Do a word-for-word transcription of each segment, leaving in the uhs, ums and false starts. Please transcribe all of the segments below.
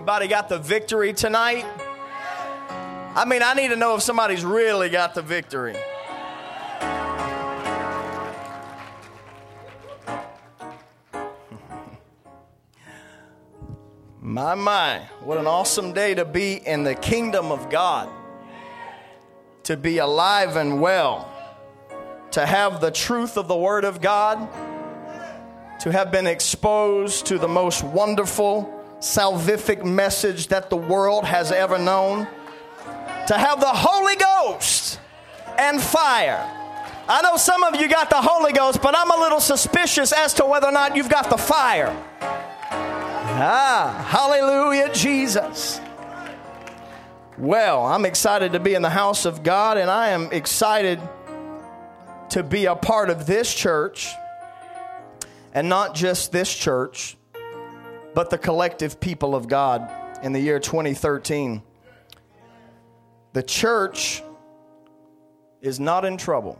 Anybody got the victory tonight? I mean, I need to know if somebody's really got the victory. My, my, what an awesome day to be in the kingdom of God. To be alive and well. To have the truth of the Word of God. To have been exposed to the most wonderful, salvific message that the world has ever known. To have the Holy Ghost and fire. I know some of you got the Holy Ghost, but I'm a little suspicious as to whether or not you've got the fire. Ah, hallelujah, Jesus. Well, I'm excited to be in the house of God, and I am excited to be a part of this church, and not just this church, but the collective people of God in the year twenty thirteen. The church is not in trouble.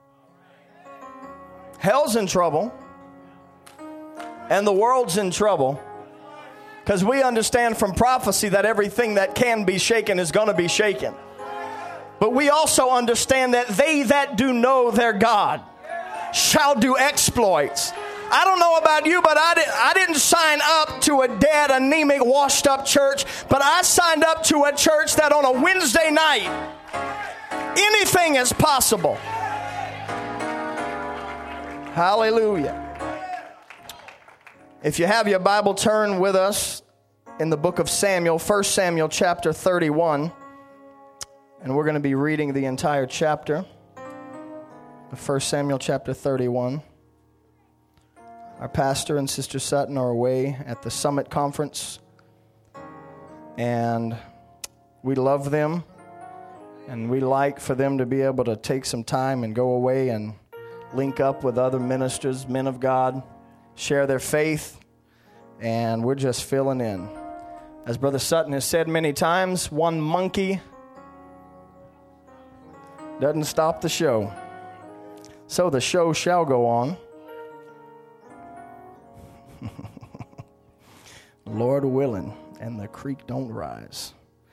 Hell's in trouble, and the world's in trouble. Because we understand from prophecy that everything that can be shaken is going to be shaken. But we also understand that they that do know their God shall do exploits. I don't know about you, but I, did, I didn't sign up to a dead, anemic, washed-up church. But I signed up to a church that on a Wednesday night, anything is possible. Hallelujah. If you have your Bible, turn with us in the book of Samuel, First Samuel chapter thirty-one. And we're going to be reading the entire chapter of First Samuel chapter thirty-one. Our pastor and Sister Sutton are away at the Summit Conference. And we love them. And we like for them to be able to take some time and go away and link up with other ministers, men of God, share their faith, and we're just filling in. As Brother Sutton has said many times, one monkey doesn't stop the show. So the show shall go on. Lord willing, and the creek don't rise.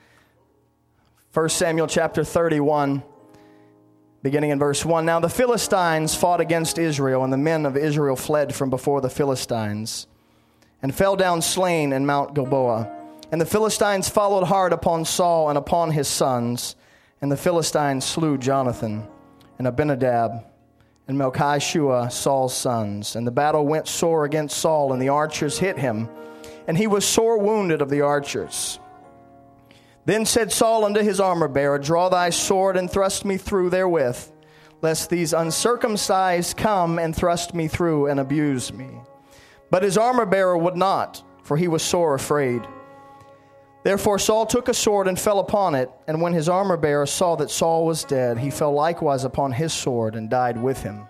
First Samuel chapter thirty-one. Beginning in verse one, now the Philistines fought against Israel, and the men of Israel fled from before the Philistines, and fell down slain in Mount Gilboa. And the Philistines followed hard upon Saul and upon his sons, and the Philistines slew Jonathan, and Abinadab, and Melchishua, Saul's sons. And the battle went sore against Saul, and the archers hit him, and he was sore wounded of the archers. Then said Saul unto his armor-bearer, draw thy sword and thrust me through therewith, lest these uncircumcised come and thrust me through and abuse me. But his armor-bearer would not, for he was sore afraid. Therefore Saul took a sword and fell upon it, and when his armor-bearer saw that Saul was dead, he fell likewise upon his sword and died with him.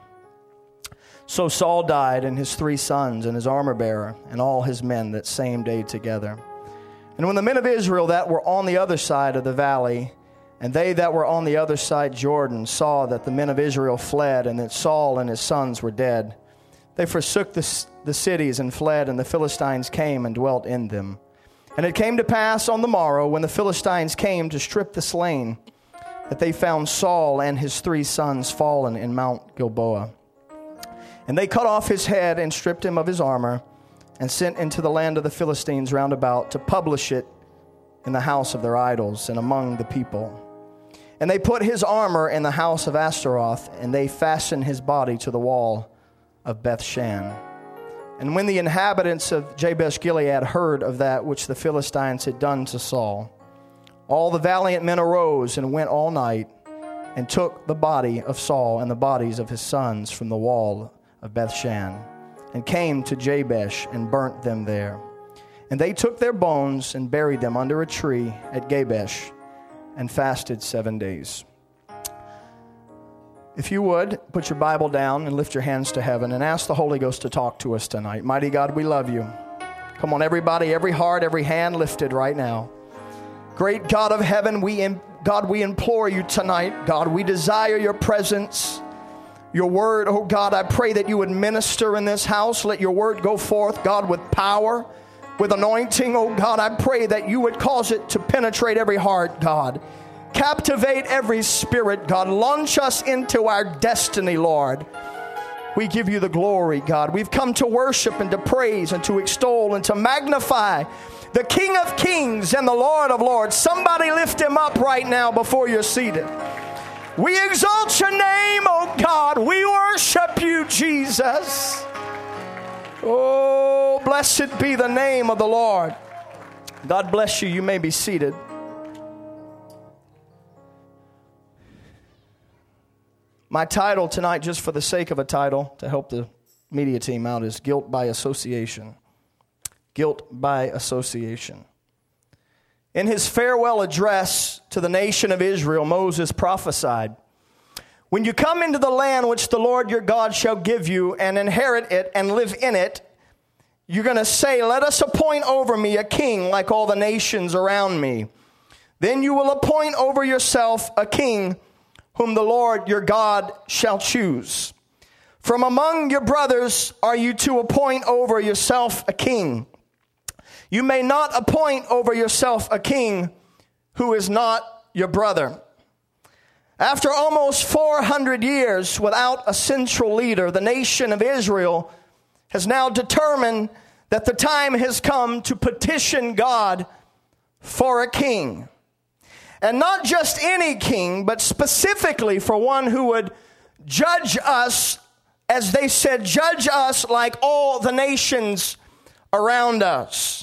So Saul died, and his three sons, and his armor-bearer, and all his men that same day together. And when the men of Israel that were on the other side of the valley, and they that were on the other side Jordan, saw that the men of Israel fled, and that Saul and his sons were dead, they forsook the, the cities and fled, and the Philistines came and dwelt in them. And it came to pass on the morrow, when the Philistines came to strip the slain, that they found Saul and his three sons fallen in Mount Gilboa. And they cut off his head and stripped him of his armor, and sent into the land of the Philistines round about to publish it in the house of their idols and among the people. And they put his armor in the house of Ashtaroth, and they fastened his body to the wall of Bethshan. And when the inhabitants of Jabesh-Gilead heard of that which the Philistines had done to Saul, all the valiant men arose and went all night, and took the body of Saul and the bodies of his sons from the wall of Bethshan, and came to Jabesh and burnt them there. And they took their bones and buried them under a tree at Jabesh, and fasted seven days. If you would, put your Bible down and lift your hands to heaven and ask the Holy Ghost to talk to us tonight. Mighty God, we love you. Come on, everybody, every heart, every hand lifted right now. Great God of heaven, we God, we implore you tonight. God, we desire your presence. Your word, oh God, I pray that you would minister in this house. Let your word go forth, God, with power, with anointing, oh God. I pray that you would cause it to penetrate every heart, God. Captivate every spirit, God. Launch us into our destiny, Lord. We give you the glory, God. We've come to worship and to praise and to extol and to magnify the King of Kings and the Lord of Lords. Somebody lift him up right now before you're seated. We exalt your name, oh God. We worship you, Jesus. Oh, blessed be the name of the Lord. God bless you. You may be seated. My title tonight, just for the sake of a title, to help the media team out, is Guilt by Association. Guilt by Association. In his farewell address to the nation of Israel, Moses prophesied, "When you come into the land which the Lord your God shall give you and inherit it and live in it, you're going to say, 'Let us appoint over me a king like all the nations around me.' Then you will appoint over yourself a king whom the Lord your God shall choose. From among your brothers are you to appoint over yourself a king. You may not appoint over yourself a king who is not your brother." After almost four hundred years without a central leader, the nation of Israel has now determined that the time has come to petition God for a king. And not just any king, but specifically for one who would judge us, as they said, judge us like all the nations around us.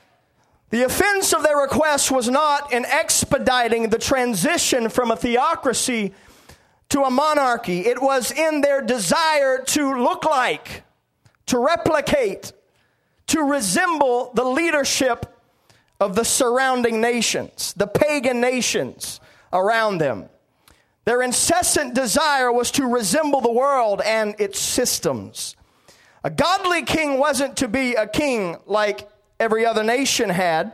The offense of their request was not in expediting the transition from a theocracy to a monarchy. It was in their desire to look like, to replicate, to resemble the leadership of the surrounding nations, the pagan nations around them. Their incessant desire was to resemble the world and its systems. A godly king wasn't to be a king like every other nation had.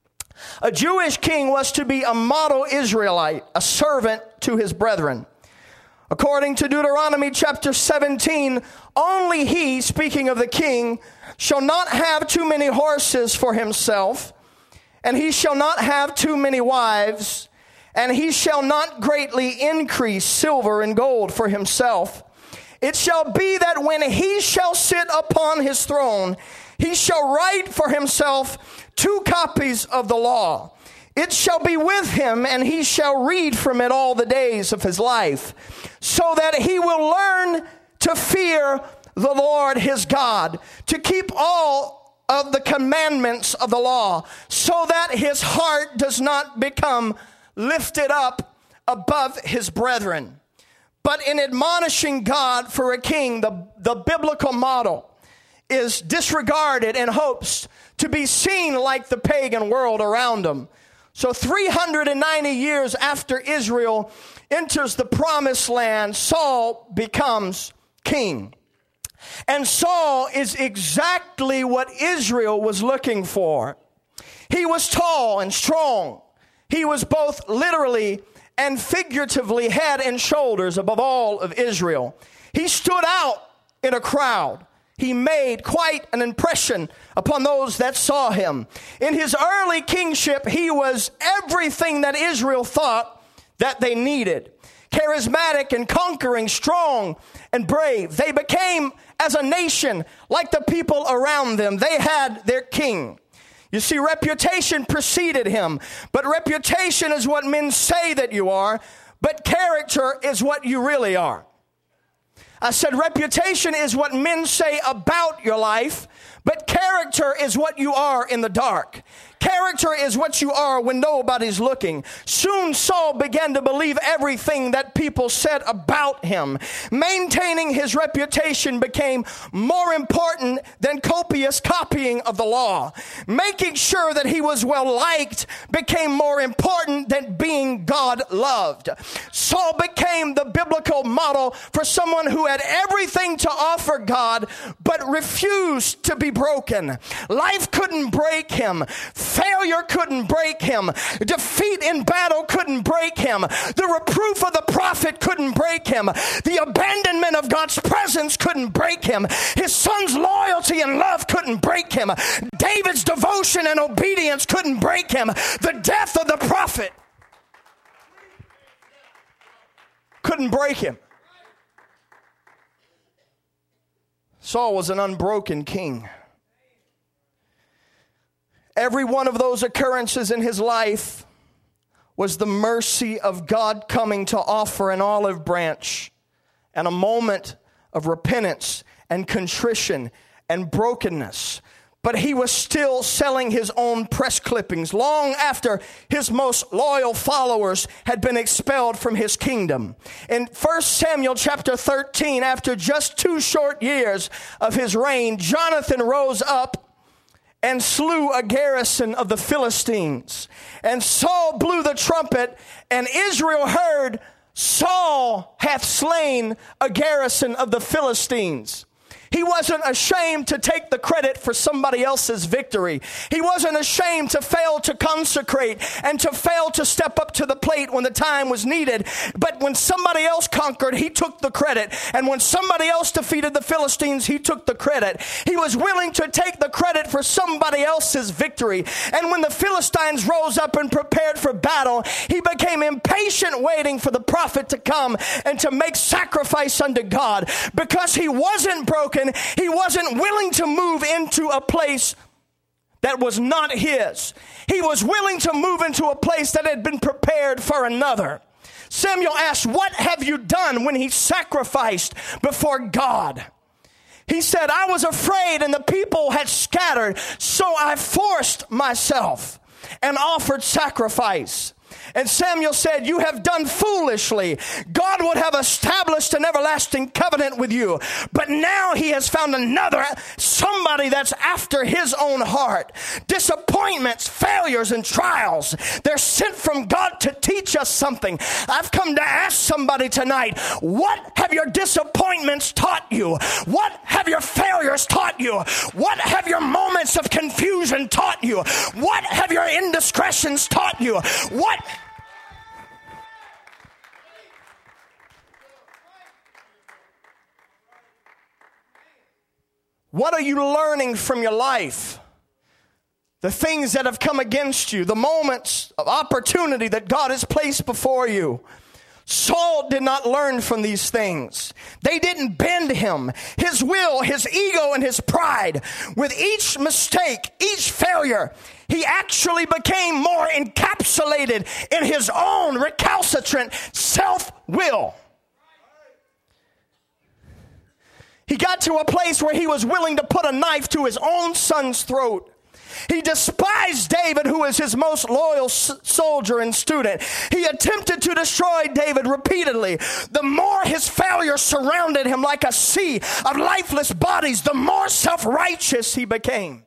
A Jewish king was to be a model Israelite, a servant to his brethren. According to Deuteronomy chapter seventeen, only he, speaking of the king, shall not have too many horses for himself, and he shall not have too many wives, and he shall not greatly increase silver and gold for himself. It shall be that when he shall sit upon his throne, he shall write for himself two copies of the law. It shall be with him, and he shall read from it all the days of his life, so that he will learn to fear the Lord his God, to keep all of the commandments of the law, so that his heart does not become lifted up above his brethren. But in admonishing God for a king, the, the biblical model is disregarded in hopes to be seen like the pagan world around them. So three hundred ninety years after Israel enters the promised land, Saul becomes king. And Saul is exactly what Israel was looking for. He was tall and strong. He was both literally and figuratively head and shoulders above all of Israel. He stood out in a crowd. He made quite an impression upon those that saw him. In his early kingship, he was everything that Israel thought that they needed. Charismatic and conquering, strong and brave. They became, as a nation, like the people around them. They had their king. You see, reputation preceded him. But reputation is what men say that you are, but character is what you really are. I said reputation is what men say about your life, but character is what you are in the dark. Character is what you are when nobody's looking. Soon Saul began to believe everything that people said about him. Maintaining his reputation became more important than copious copying of the law. Making sure that he was well liked became more important than being God loved. Saul became the biblical model for someone who had everything to offer God but refused to be broken. Life couldn't break him. Failure couldn't break him. Defeat in battle couldn't break him. The reproof of the prophet couldn't break him. The abandonment of God's presence couldn't break him. His son's loyalty and love couldn't break him. David's devotion and obedience couldn't break him. The death of the prophet couldn't break him. Saul was an unbroken king. Every one of those occurrences in his life was the mercy of God coming to offer an olive branch and a moment of repentance and contrition and brokenness. But he was still selling his own press clippings long after his most loyal followers had been expelled from his kingdom. In First Samuel chapter thirteen, after just two short years of his reign, Jonathan rose up and slew a garrison of the Philistines. And Saul blew the trumpet, and Israel heard, Saul hath slain a garrison of the Philistines. He wasn't ashamed to take the credit for somebody else's victory. He wasn't ashamed to fail to consecrate and to fail to step up to the plate when the time was needed. But when somebody else conquered, he took the credit. And when somebody else defeated the Philistines, he took the credit. He was willing to take the credit for somebody else's victory. And when the Philistines rose up and prepared for battle, he became impatient waiting for the prophet to come and to make sacrifice unto God. Because he wasn't broken, he wasn't willing to move into a place that was not his. He was willing to move into a place that had been prepared for another. Samuel asked, what have you done when he sacrificed before God? He said, I was afraid and the people had scattered, so I forced myself and offered sacrifice. And Samuel said, you have done foolishly. God would have established an everlasting covenant with you. But now he has found another, somebody that's after his own heart. Disappointments, failures, and trials, they're sent from God to teach us something. I've come to ask somebody tonight, what have your disappointments taught you? What have your failures taught you? What have your moments of confusion taught you? What have your indiscretions taught you? What What are you learning from your life? The things that have come against you, the moments of opportunity that God has placed before you. Saul did not learn from these things. They didn't bend him. His will, his ego, and his pride. With each mistake, each failure, he actually became more encapsulated in his own recalcitrant self-will. He got to a place where he was willing to put a knife to his own son's throat. He despised David, who was his most loyal s- soldier and student. He attempted to destroy David repeatedly. The more his failure surrounded him like a sea of lifeless bodies, the more self-righteous he became.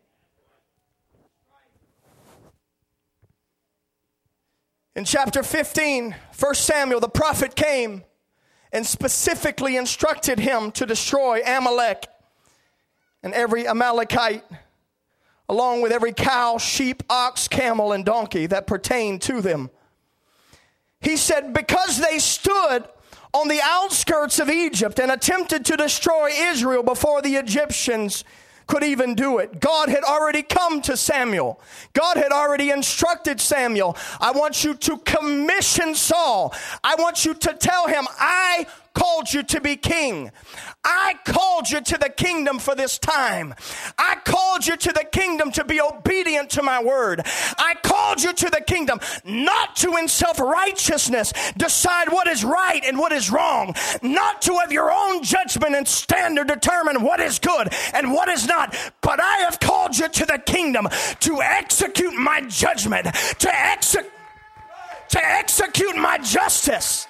In chapter fifteen, First Samuel, the prophet came and specifically instructed him to destroy Amalek and every Amalekite, along with every cow, sheep, ox, camel, and donkey that pertained to them. He said, because they stood on the outskirts of Egypt and attempted to destroy Israel before the Egyptians could even do it. God had already come to Samuel. God had already instructed Samuel, I want you to commission Saul. I want you to tell him, I called you to be king. I called you to the kingdom for this time. I called you to the kingdom to be obedient to my word. I called you to the kingdom not to in self-righteousness decide what is right and what is wrong, not to have your own judgment and standard determine what is good and what is not, but I have called you to the kingdom to execute my judgment, to, exe- to execute my justice.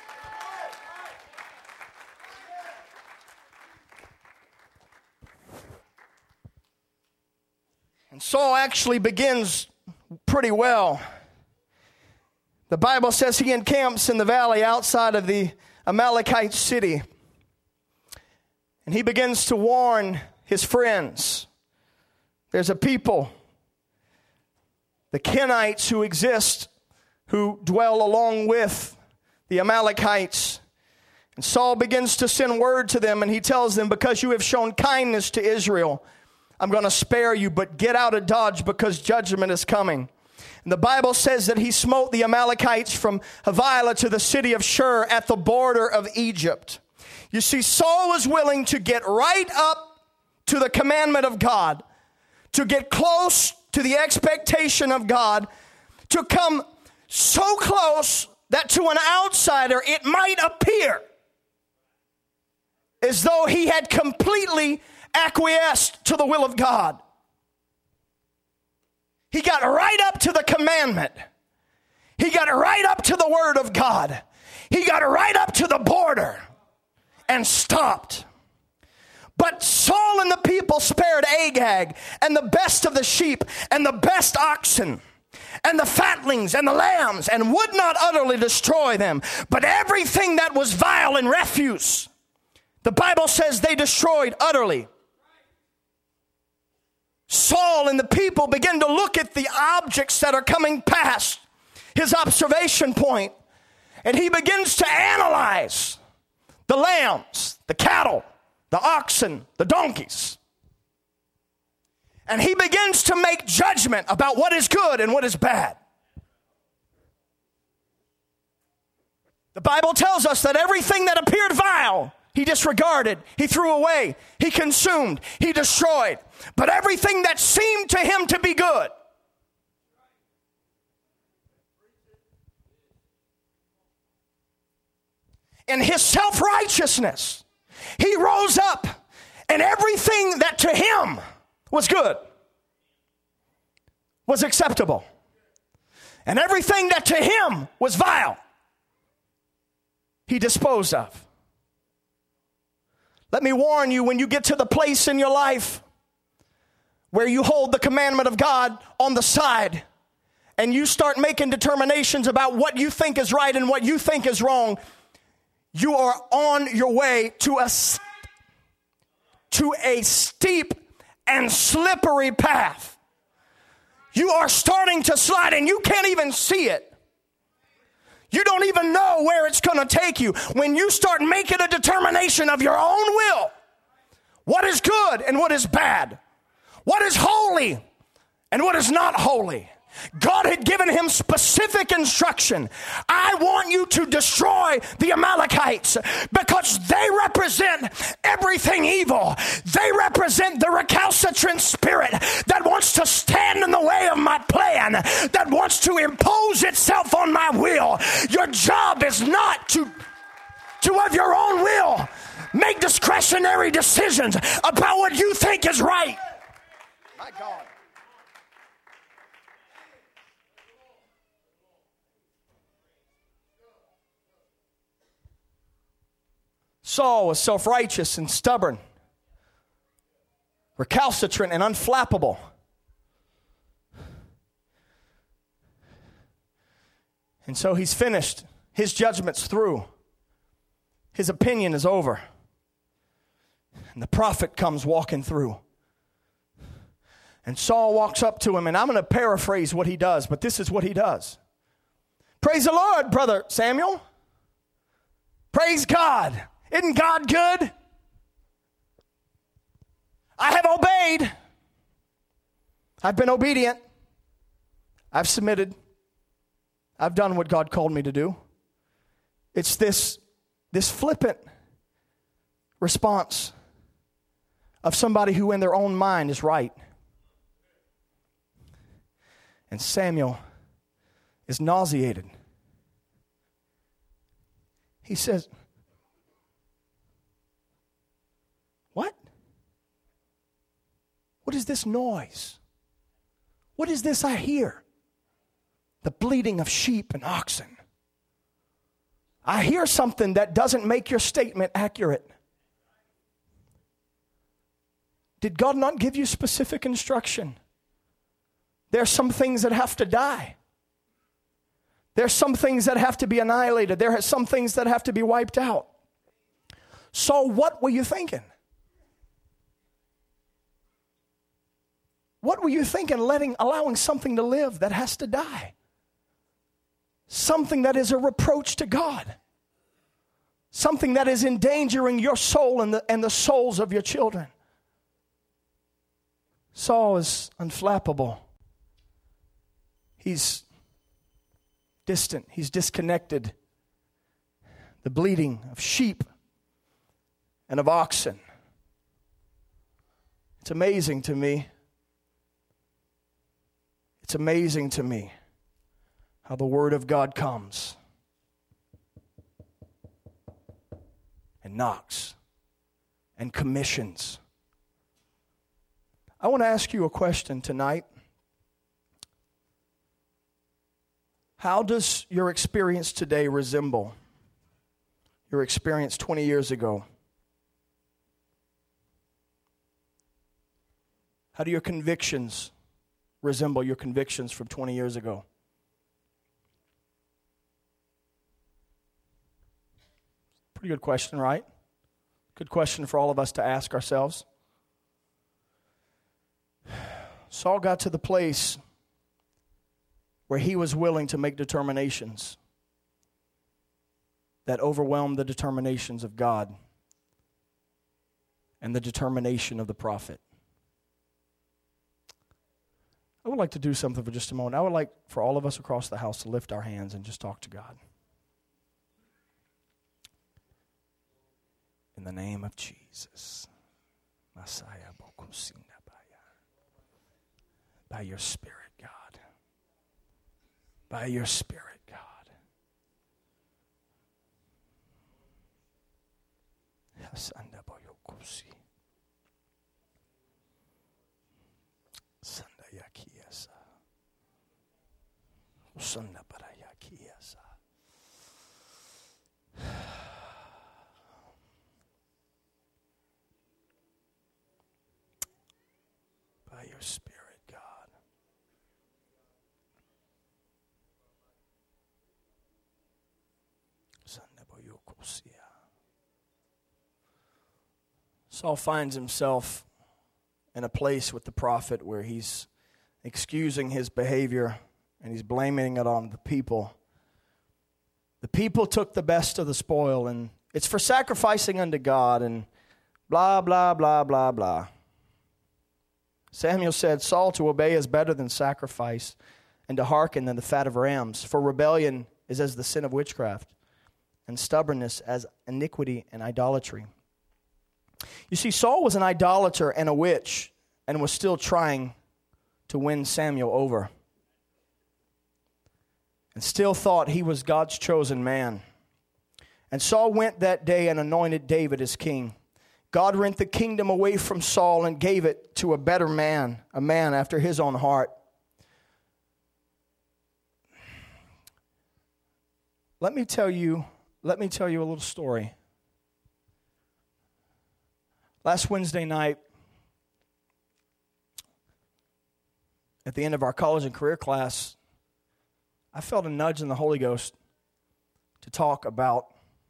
And Saul actually begins pretty well. The Bible says he encamps in the valley outside of the Amalekite city. And he begins to warn his friends. There's a people the Kenites who exist, who dwell along with the Amalekites. And Saul begins to send word to them, and he tells them, because you have shown kindness to Israel, I'm going to spare you, but get out of Dodge because judgment is coming. And the Bible says that he smote the Amalekites from Havilah to the city of Shur at the border of Egypt. You see, Saul was willing to get right up to the commandment of God, to get close to the expectation of God, to come so close that to an outsider it might appear as though he had completely acquiesced to the will of God. He got right up to the commandment. He got right up to the word of God. He got right up to the border and stopped. But Saul and the people spared Agag and the best of the sheep and the best oxen and the fatlings and the lambs, and would not utterly destroy them. But everything that was vile and refuse, the Bible says they destroyed utterly. Saul and the people begin to look at the objects that are coming past his observation point, and he begins to analyze the lambs, the cattle, the oxen, the donkeys. And he begins to make judgment about what is good and what is bad. The Bible tells us that everything that appeared vile, he disregarded, he threw away, he consumed, he destroyed. But everything that seemed to him to be good, in his self-righteousness, he rose up, and everything that to him was good was acceptable. And everything that to him was vile, he disposed of. Let me warn you, when you get to the place in your life where you hold the commandment of God on the side and you start making determinations about what you think is right and what you think is wrong, you are on your way to a, to a steep and slippery path. You are starting to slide and you can't even see it. You don't even know where it's going to take you. When you start making a determination of your own will, what is good and what is bad, what is holy and what is not holy. God had given him specific instruction. I want you to destroy the Amalekites because they represent everything evil. They represent the recalcitrant spirit that wants to stand in the way of my plan, that wants to impose itself on my will. Your job is not to, to of your own will, make discretionary decisions about what you think is right. My God. Saul was self-righteous and stubborn, recalcitrant and unflappable. And so he's finished. His judgment's through. His opinion is over. And the prophet comes walking through. And Saul walks up to him, and I'm going to paraphrase what he does, but this is what he does. Praise the Lord, brother Samuel. Praise God. Isn't God good? I have obeyed. I've been obedient. I've submitted. I've done what God called me to do. It's this, this flippant response of somebody who in their own mind is right. And Samuel is nauseated. He says, what? What is this noise? What is this I hear? The bleating of sheep and oxen. I hear something that doesn't make your statement accurate. Did God not give you specific instruction? There are some things that have to die. There are some things that have to be annihilated. There are some things that have to be wiped out. So what were you thinking? What were you thinking, letting, allowing something to live that has to die? Something that is a reproach to God. Something that is endangering your soul and the, and the souls of your children. Saul is unflappable. He's distant. He's disconnected. The bleating of sheep and of oxen. It's amazing to me. It's amazing to me how the Word of God comes and knocks and commissions. I want to ask you a question tonight. How does your experience today resemble your experience twenty years ago? How do your convictions resemble your convictions from twenty years ago? Pretty good question, right? Good question for all of us to ask ourselves. Saul got to the place where he was willing to make determinations that overwhelmed the determinations of God and the determination of the prophet. I would like to do something for just a moment. I would like for all of us across the house to lift our hands and just talk to God. In the name of Jesus. By your Spirit, God. By your Spirit, God. By your Spirit, God. Saul finds himself in a place with the prophet where he's excusing his behavior and he's blaming it on the people. The people took the best of the spoil, and it's for sacrificing unto God, and blah, blah, blah, blah, blah. Samuel said, Saul, to obey is better than sacrifice, and to hearken than the fat of rams. For rebellion is as the sin of witchcraft, and stubbornness as iniquity and idolatry. You see, Saul was an idolater and a witch, and was still trying to win Samuel over. And still thought he was God's chosen man. And Saul went that day and anointed David as king. God rent the kingdom away from Saul and gave it to a better man, a man after his own heart. Let me tell you, let me tell you a little story. Last Wednesday night, at the end of our college and career class, I felt a nudge in the Holy Ghost to talk about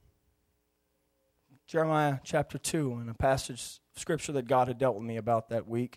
Jeremiah chapter two and a passage of Scripture that God had dealt with me about that week.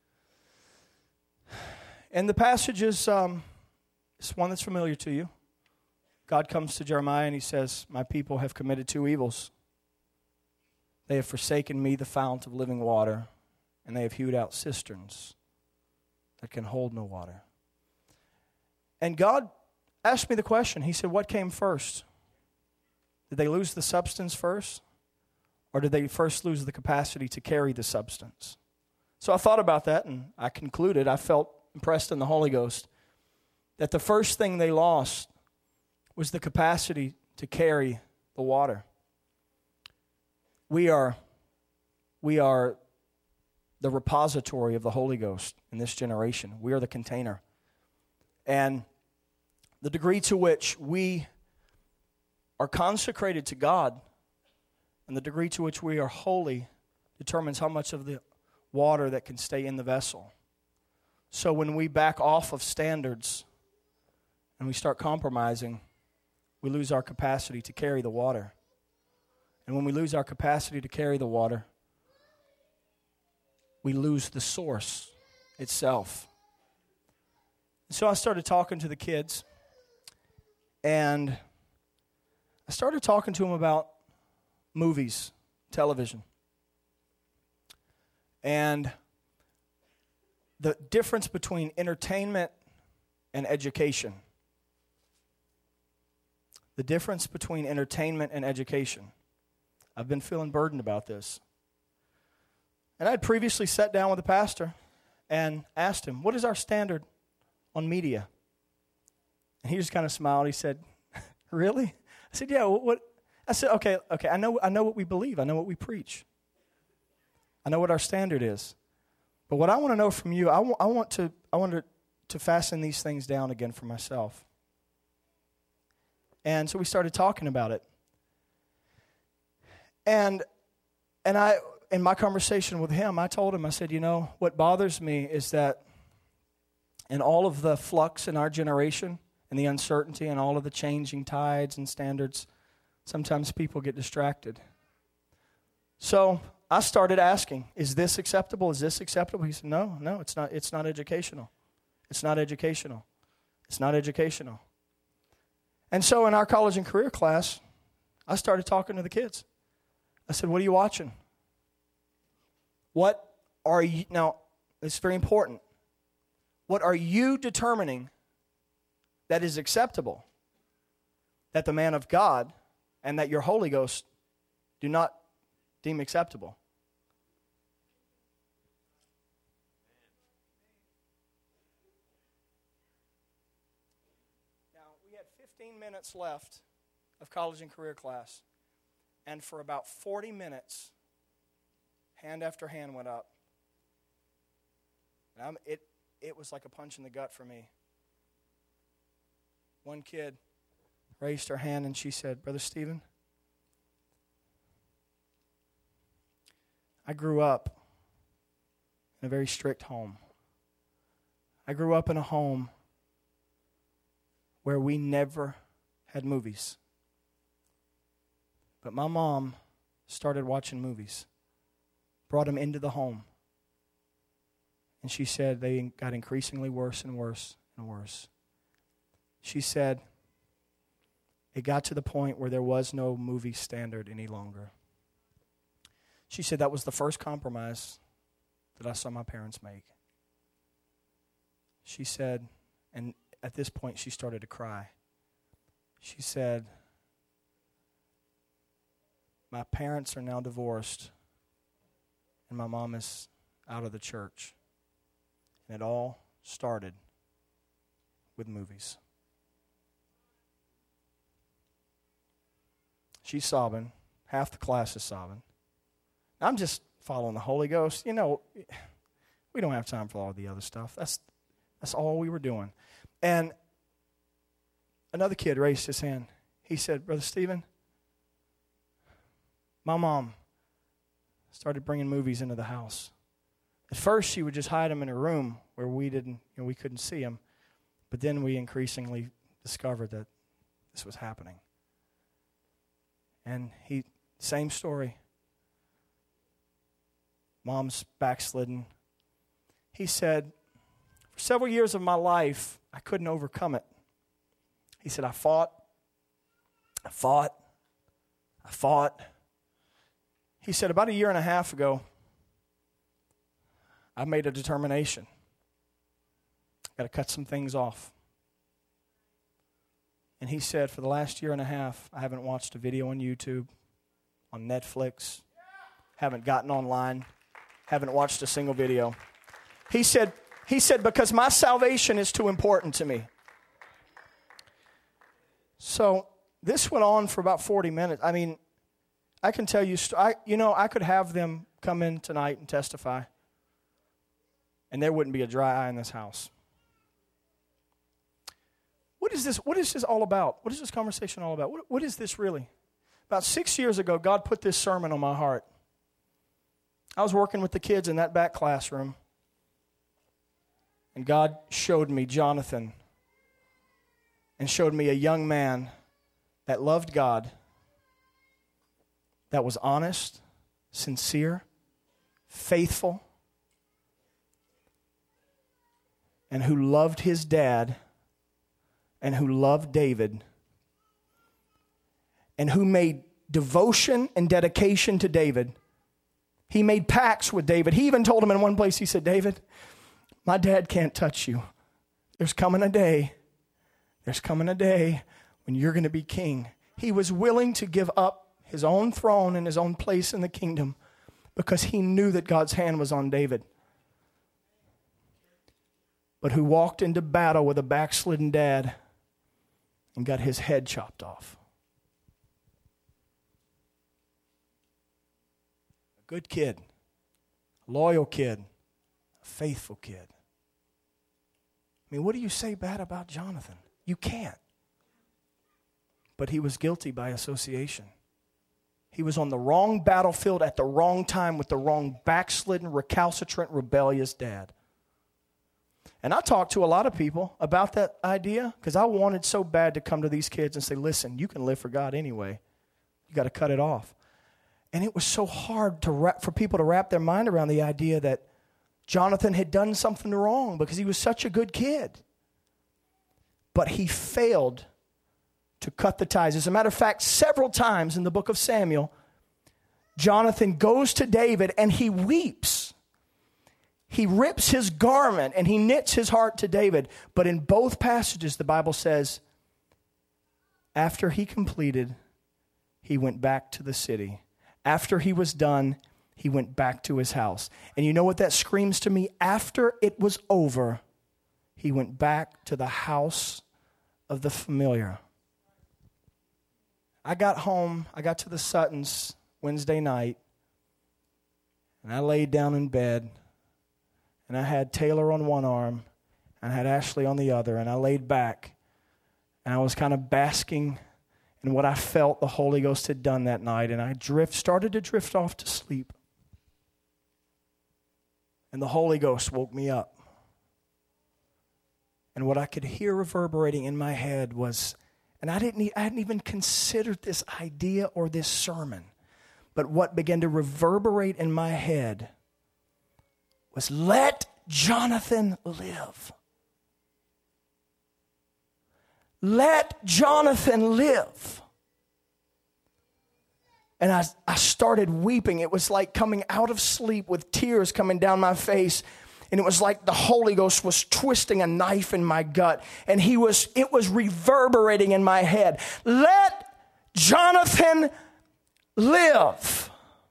And the passage is um, it's one that's familiar to you. God comes to Jeremiah and he says, my people have committed two evils. They have forsaken me, the fount of living water, and they have hewed out cisterns that can hold no water. And God asked me the question. He said, what came first? Did they lose the substance first? Or did they first lose the capacity to carry the substance? So I thought about that, and I concluded, I felt impressed in the Holy Ghost, that the first thing they lost was the capacity to carry the water. We are, we are the repository of the Holy Ghost in this generation. We are the container. And the degree to which we are consecrated to God and the degree to which we are holy determines how much of the water that can stay in the vessel. So when we back off of standards and we start compromising, we lose our capacity to carry the water. And when we lose our capacity to carry the water, we lose the source itself. So I started talking to the kids, and I started talking to them about movies, television, and the difference between entertainment and education. The difference between entertainment and education. I've been feeling burdened about this. And I had previously sat down with a pastor and asked him, what is our standard on media? And he just kind of smiled. He said, really? I said, yeah, what? I said, okay, okay, I know, I know what we believe. I know what we preach. I know what our standard is. But what I want to know from you, I, w- I want to, I want to, to fasten these things down again for myself. And so we started talking about it. And and I, in my conversation with him, I told him, I said, you know, what bothers me is that in all of the flux in our generation and the uncertainty and all of the changing tides and standards, sometimes people get distracted. So I started asking, is this acceptable? Is this acceptable? He said, no, no, it's not, it's not educational. It's not educational. It's not educational. And so in our college and career class, I started talking to the kids. I said, what are you watching? What are you, now, it's very important. What are you determining that is acceptable, that the man of God and that your Holy Ghost do not deem acceptable? Now, we had fifteen minutes left of college and career class, and for about forty minutes, hand after hand went up. And I'm, it, it was like a punch in the gut for me. One kid raised her hand and she said, Brother Stephen, I grew up in a very strict home. I grew up in a home where we never had movies. But my mom started watching movies, brought them into the home. And she said they got increasingly worse and worse and worse. She said it got to the point where there was no movie standard any longer. She said that was the first compromise that I saw my parents make. She said, and at this point she started to cry. She said, my parents are now divorced, and my mom is out of the church. And it all started with movies. She's sobbing. Half the class is sobbing. I'm just following the Holy Ghost. You know, we don't have time for all the other stuff. That's that's all we were doing. And another kid raised his hand. He said, Brother Stephen, my mom started bringing movies into the house. At first, she would just hide them in her room where we didn't, you know, we couldn't see them. But then we increasingly discovered that this was happening. And he, same story. Mom's backslidden. He said, for several years of my life, I couldn't overcome it. He said, I fought, I fought, I fought. He said, about a year and a half ago, I made a determination. Got to cut some things off. And he said, for the last year and a half, I haven't watched a video on YouTube, on Netflix, haven't gotten online, haven't watched a single video. He said, he said, because my salvation is too important to me. So this went on for about forty minutes. I mean, I can tell you, I, you know, I could have them come in tonight and testify, and there wouldn't be a dry eye in this house. What is this? What is this all about? What is this conversation all about? What, what is this really? About six years ago, God put this sermon on my heart. I was working with the kids in that back classroom, and God showed me Jonathan and showed me a young man that loved God, that was honest, sincere, faithful, and who loved his dad and who loved David and who made devotion and dedication to David. He made pacts with David. He even told him in one place, he said, David, my dad can't touch you. There's coming a day, there's coming a day when you're going to be king. He was willing to give up his own throne and his own place in the kingdom because he knew that God's hand was on David. But who walked into battle with a backslidden dad and got his head chopped off. A good kid, a loyal kid, a faithful kid. I mean, what do you say bad about Jonathan? You can't. But he was guilty by association. He was on the wrong battlefield at the wrong time with the wrong backslidden, recalcitrant, rebellious dad. And I talked to a lot of people about that idea because I wanted so bad to come to these kids and say, listen, you can live for God anyway. You got to cut it off. And it was so hard to wrap, for people to wrap their mind around the idea that Jonathan had done something wrong because he was such a good kid. But he failed to cut the ties. As a matter of fact, several times in the book of Samuel, Jonathan goes to David and he weeps. He rips his garment and he knits his heart to David. But in both passages, the Bible says, after he completed, he went back to the city. After he was done, he went back to his house. And you know what that screams to me? After it was over, he went back to the house of the familiar. I got home, I got to the Suttons Wednesday night, and I laid down in bed, and I had Taylor on one arm, and I had Ashley on the other, and I laid back, and I was kind of basking in what I felt the Holy Ghost had done that night, and I drift started to drift off to sleep. And the Holy Ghost woke me up. And what I could hear reverberating in my head was, and I didn't, I hadn't even considered this idea or this sermon, but what began to reverberate in my head was, let Jonathan live. Let Jonathan live. And I, I started weeping. It was like coming out of sleep with tears coming down my face. And it was like the Holy Ghost was twisting a knife in my gut. And he was, it was reverberating in my head. Let Jonathan live.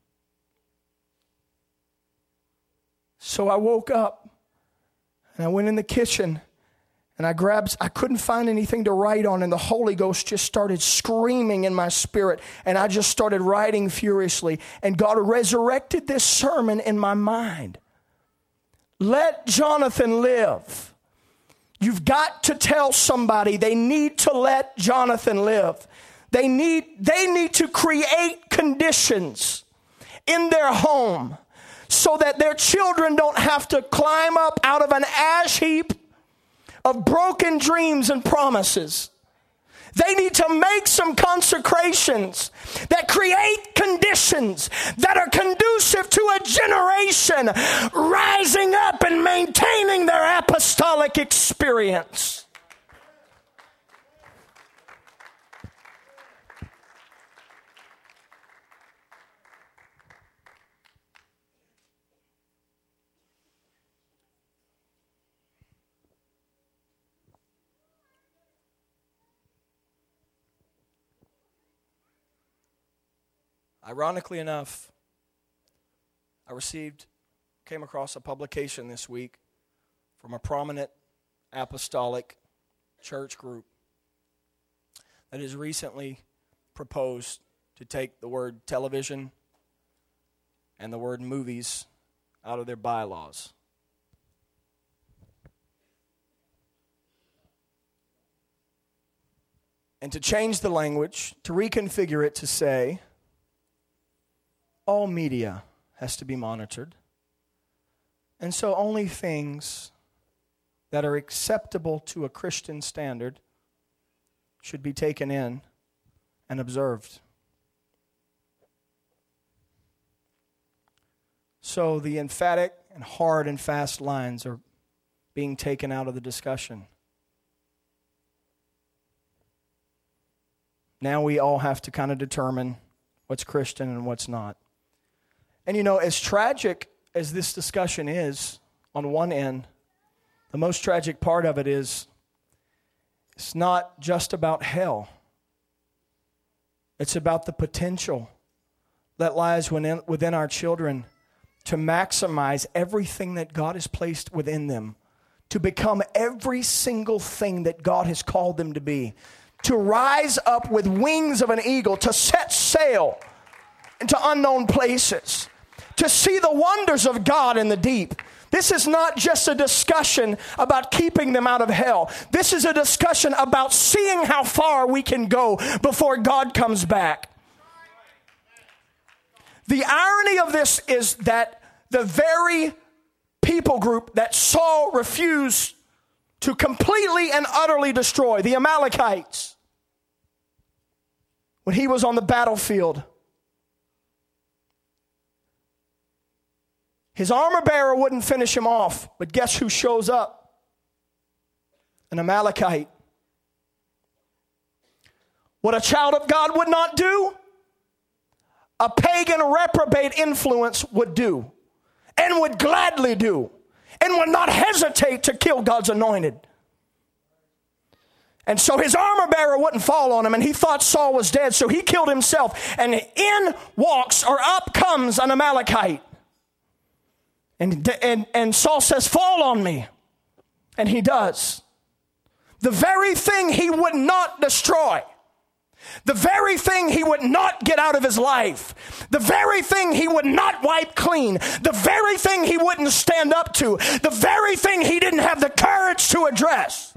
So I woke up and I went in the kitchen and I grabbed, I couldn't find anything to write on, and the Holy Ghost just started screaming in my spirit, and I just started writing furiously, and God resurrected this sermon in my mind. Let Jonathan live. You've got to tell somebody they need to let Jonathan live. They need, they need to create conditions in their home so that their children don't have to climb up out of an ash heap of broken dreams and promises. They need to make some consecrations that create conditions that are conducive to a generation rising up and maintaining their apostolic experience. Ironically enough, I received, came across a publication this week from a prominent apostolic church group that has recently proposed to take the word television and the word movies out of their bylaws. And to change the language, to reconfigure it to say, all media has to be monitored. And so only things that are acceptable to a Christian standard should be taken in and observed. So the emphatic and hard and fast lines are being taken out of the discussion. Now we all have to kind of determine what's Christian and what's not. And you know, as tragic as this discussion is, on one end, the most tragic part of it is it's not just about hell. It's about the potential that lies within, within our children to maximize everything that God has placed within them, to become every single thing that God has called them to be, to rise up with wings of an eagle, to set sail into unknown places, to see the wonders of God in the deep. This is not just a discussion about keeping them out of hell. This is a discussion about seeing how far we can go before God comes back. The irony of this is that the very people group that Saul refused to completely and utterly destroy, the Amalekites, when he was on the battlefield, his armor bearer wouldn't finish him off, but guess who shows up? An Amalekite. What a child of God would not do, a pagan reprobate influence would do, and would gladly do, and would not hesitate to kill God's anointed. And so his armor bearer wouldn't fall on him, and he thought Saul was dead, so he killed himself. And in walks, or up comes, an Amalekite. And, and, and Saul says, fall on me. And he does. The very thing he would not destroy. The very thing he would not get out of his life. The very thing he would not wipe clean. The very thing he wouldn't stand up to. The very thing he didn't have the courage to address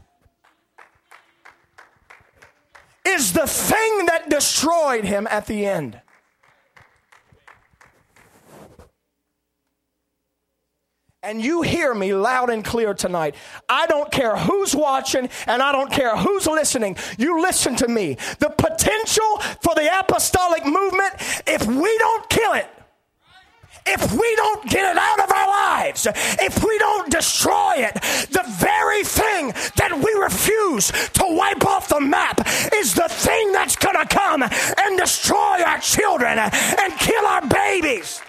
is the thing that destroyed him at the end. And you hear me loud and clear tonight. I don't care who's watching and I don't care who's listening. You listen to me. The potential for the apostolic movement, if we don't kill it, if we don't get it out of our lives, if we don't destroy it, the very thing that we refuse to wipe off the map is the thing that's going to come and destroy our children and kill our babies.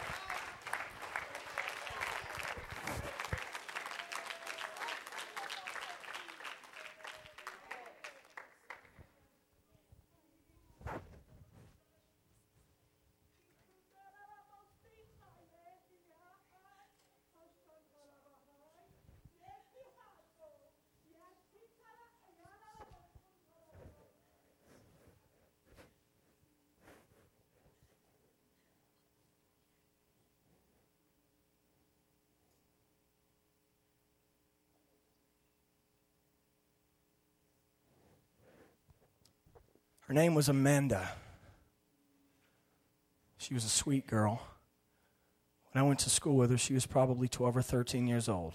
Her name was Amanda. She was a sweet girl. When I went to school with her, she was probably twelve or thirteen years old.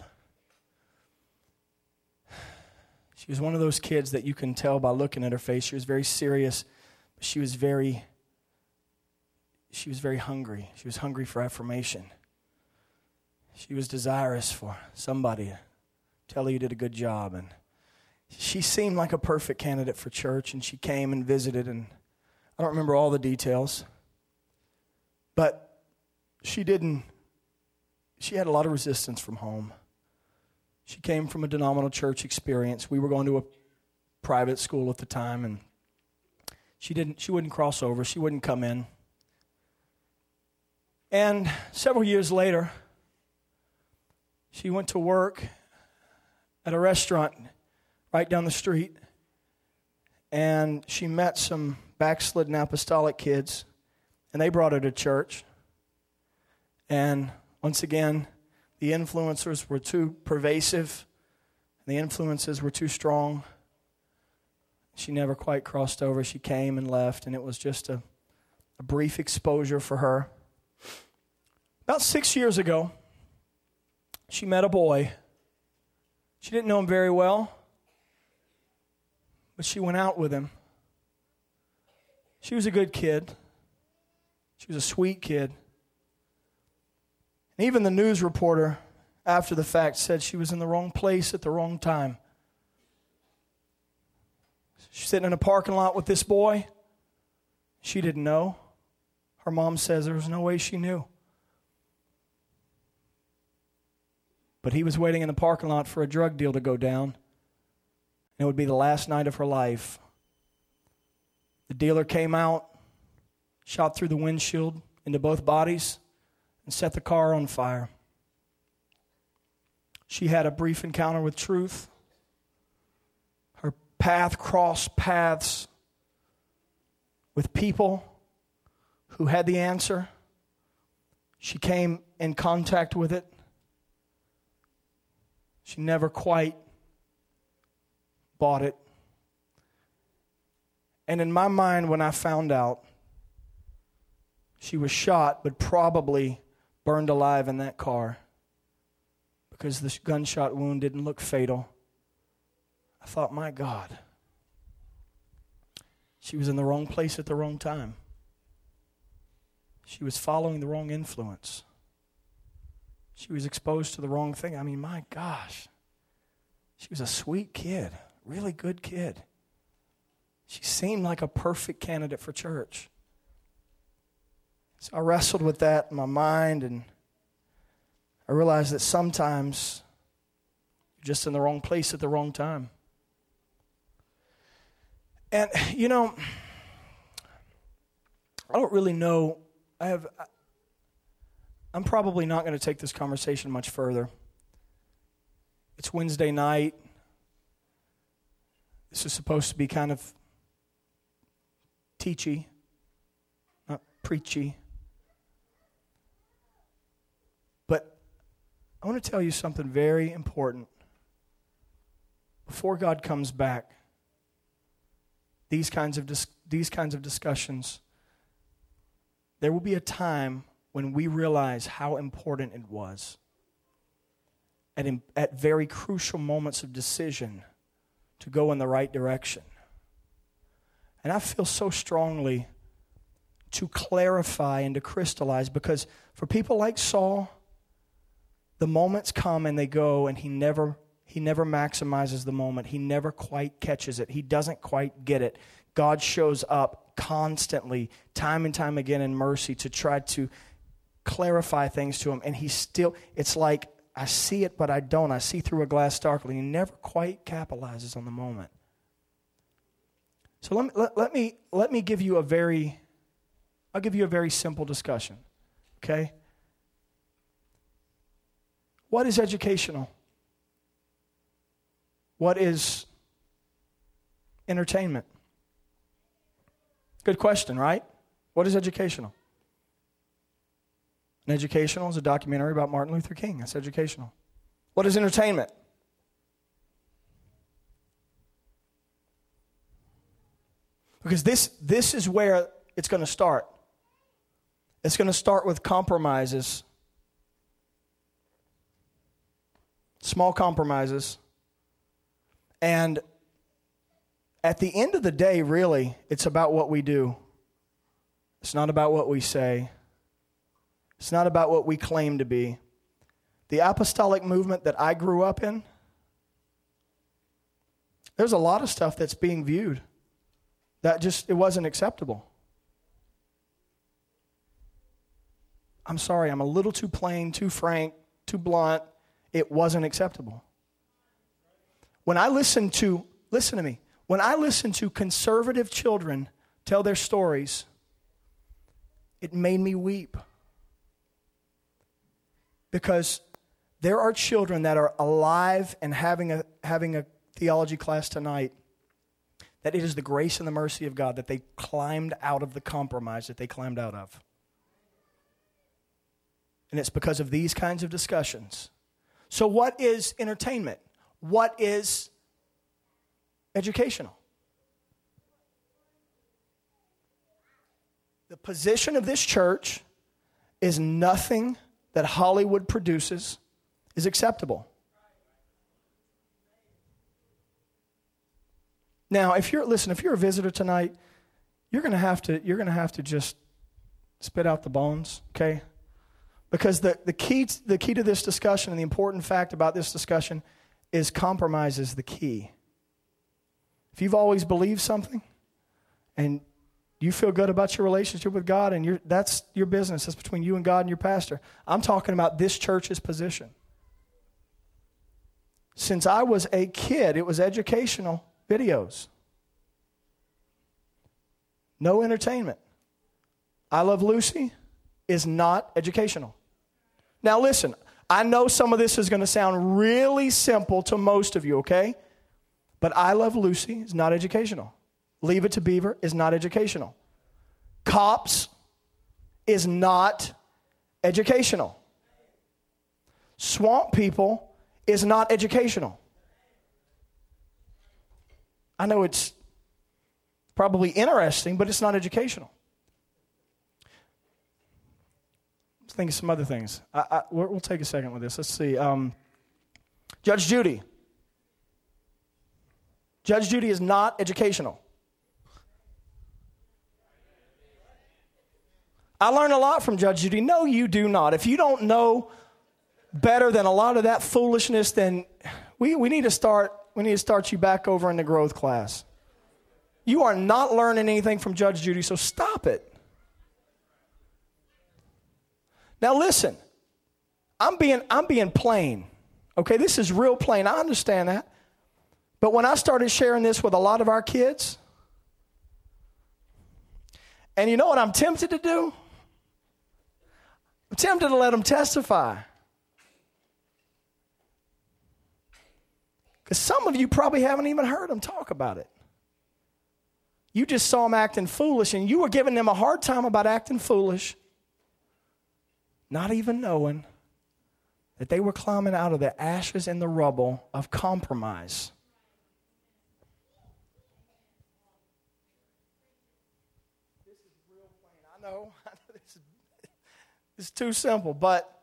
She was one of those kids that you can tell by looking at her face. She was very serious, but she was very, she was very hungry. She was hungry for affirmation. She was desirous for somebody to tell her you did a good job. And she seemed like a perfect candidate for church, and she came and visited, and I don't remember all the details, but she didn't, she had a lot of resistance from home. She came from a denominational church experience. We were going to a private school at the time, and she didn't, she wouldn't cross over. She wouldn't come in. And several years later, she went to work at a restaurant right down the street, and she met some backslidden apostolic kids, and they brought her to church. And once again, the influencers were too pervasive, and the influences were too strong. She never quite crossed over. She came and left, and it was just a, a brief exposure for her. About six years ago, she met a boy. She didn't know him very well, but she went out with him. She was a good kid. She was a sweet kid. And even the news reporter after the fact said she was in the wrong place at the wrong time. She's sitting in a parking lot with this boy. She didn't know. Her mom says there was no way she knew. But he was waiting in the parking lot for a drug deal to go down. And it would be the last night of her life. The dealer came out, shot through the windshield into both bodies, and set the car on fire. She had a brief encounter with truth. Her path crossed paths with people who had the answer. She came in contact with it. She never quite bought it. And in my mind, when I found out she was shot, but probably burned alive in that car because the gunshot wound didn't look fatal, I thought, my God, she was in the wrong place at the wrong time. She was following the wrong influence. She was exposed to the wrong thing. I mean, my gosh. She was a sweet kid, really good kid. She seemed like a perfect candidate for church. So I wrestled with that in my mind, and I realized that sometimes you're just in the wrong place at the wrong time. And, you know, I don't really know. I have, I'm probably not going to take this conversation much further. It's Wednesday night. This is supposed to be kind of teachy, not preachy. But I want to tell you something very important. Before God comes back, these kinds of dis- these kinds of discussions, there will be a time when we realize how important it was at, in, at very crucial moments of decision to go in the right direction. And I feel so strongly to clarify and to crystallize, because for people like Saul, the moments come and they go, and he never he never maximizes the moment. He never quite catches it. He doesn't quite get it. God shows up constantly, time and time again in mercy to try to clarify things to him. And he still, it's like, I see it, but I don't. I see through a glass darkly. He never quite capitalizes on the moment. So let me, let, let me let me give you a very, I'll give you a very simple discussion, okay? What is educational? What is entertainment? Good question, right? What is educational? And educational is a documentary about Martin Luther King. That's educational. What is entertainment? Because this, this is where it's going to start. It's going to start with compromises. Small compromises. And at the end of the day, really, it's about what we do. It's not about what we say. It's not about what we claim to be. The apostolic movement that I grew up in, there's a lot of stuff that's being viewed that just, it wasn't acceptable. I'm sorry, I'm a little too plain, too frank, too blunt. It wasn't acceptable. When I listen to, listen to me, when I listen to conservative children tell their stories, it made me weep. Because there are children that are alive and having a having a theology class tonight, that it is the grace and the mercy of God that they climbed out of the compromise that they climbed out of. And it's because of these kinds of discussions. So what is entertainment? What is educational? The position of this church is nothing that Hollywood produces is acceptable. Now, if you're listen, if you're a visitor tonight, you're going to have to you're going to have to just spit out the bones, okay? Because the, the, key, the key to this discussion and the important fact about this discussion is compromise is the key. If you've always believed something and you feel good about your relationship with God and you're, that's your business, that's between you and God and your pastor. I'm talking about this church's position. Since I was a kid, it was educational videos. No entertainment. I Love Lucy is not educational. Now listen, I know some of this is going to sound really simple to most of you, okay? But I Love Lucy is not educational. Leave It to Beaver is not educational. Cops is not educational. Swamp People is not educational. I know it's probably interesting, but it's not educational. Let's think of some other things. I, I, we'll take a second with this. Let's see. Um, Judge Judy. Judge Judy is not educational. I learned a lot from Judge Judy. No, you do not. If you don't know better than a lot of that foolishness, then we, we need to start we need to start you back over in the growth class. You are not learning anything from Judge Judy, so stop it. Now listen, I'm being I'm being plain. Okay, this is real plain. I understand that. But when I started sharing this with a lot of our kids, and you know what I'm tempted to do? I'm tempted to let them testify. Because some of you probably haven't even heard them talk about it. You just saw them acting foolish, and you were giving them a hard time about acting foolish, not even knowing that they were climbing out of the ashes and the rubble of compromise. This is real plain. I know, I know this, is, this is too simple, but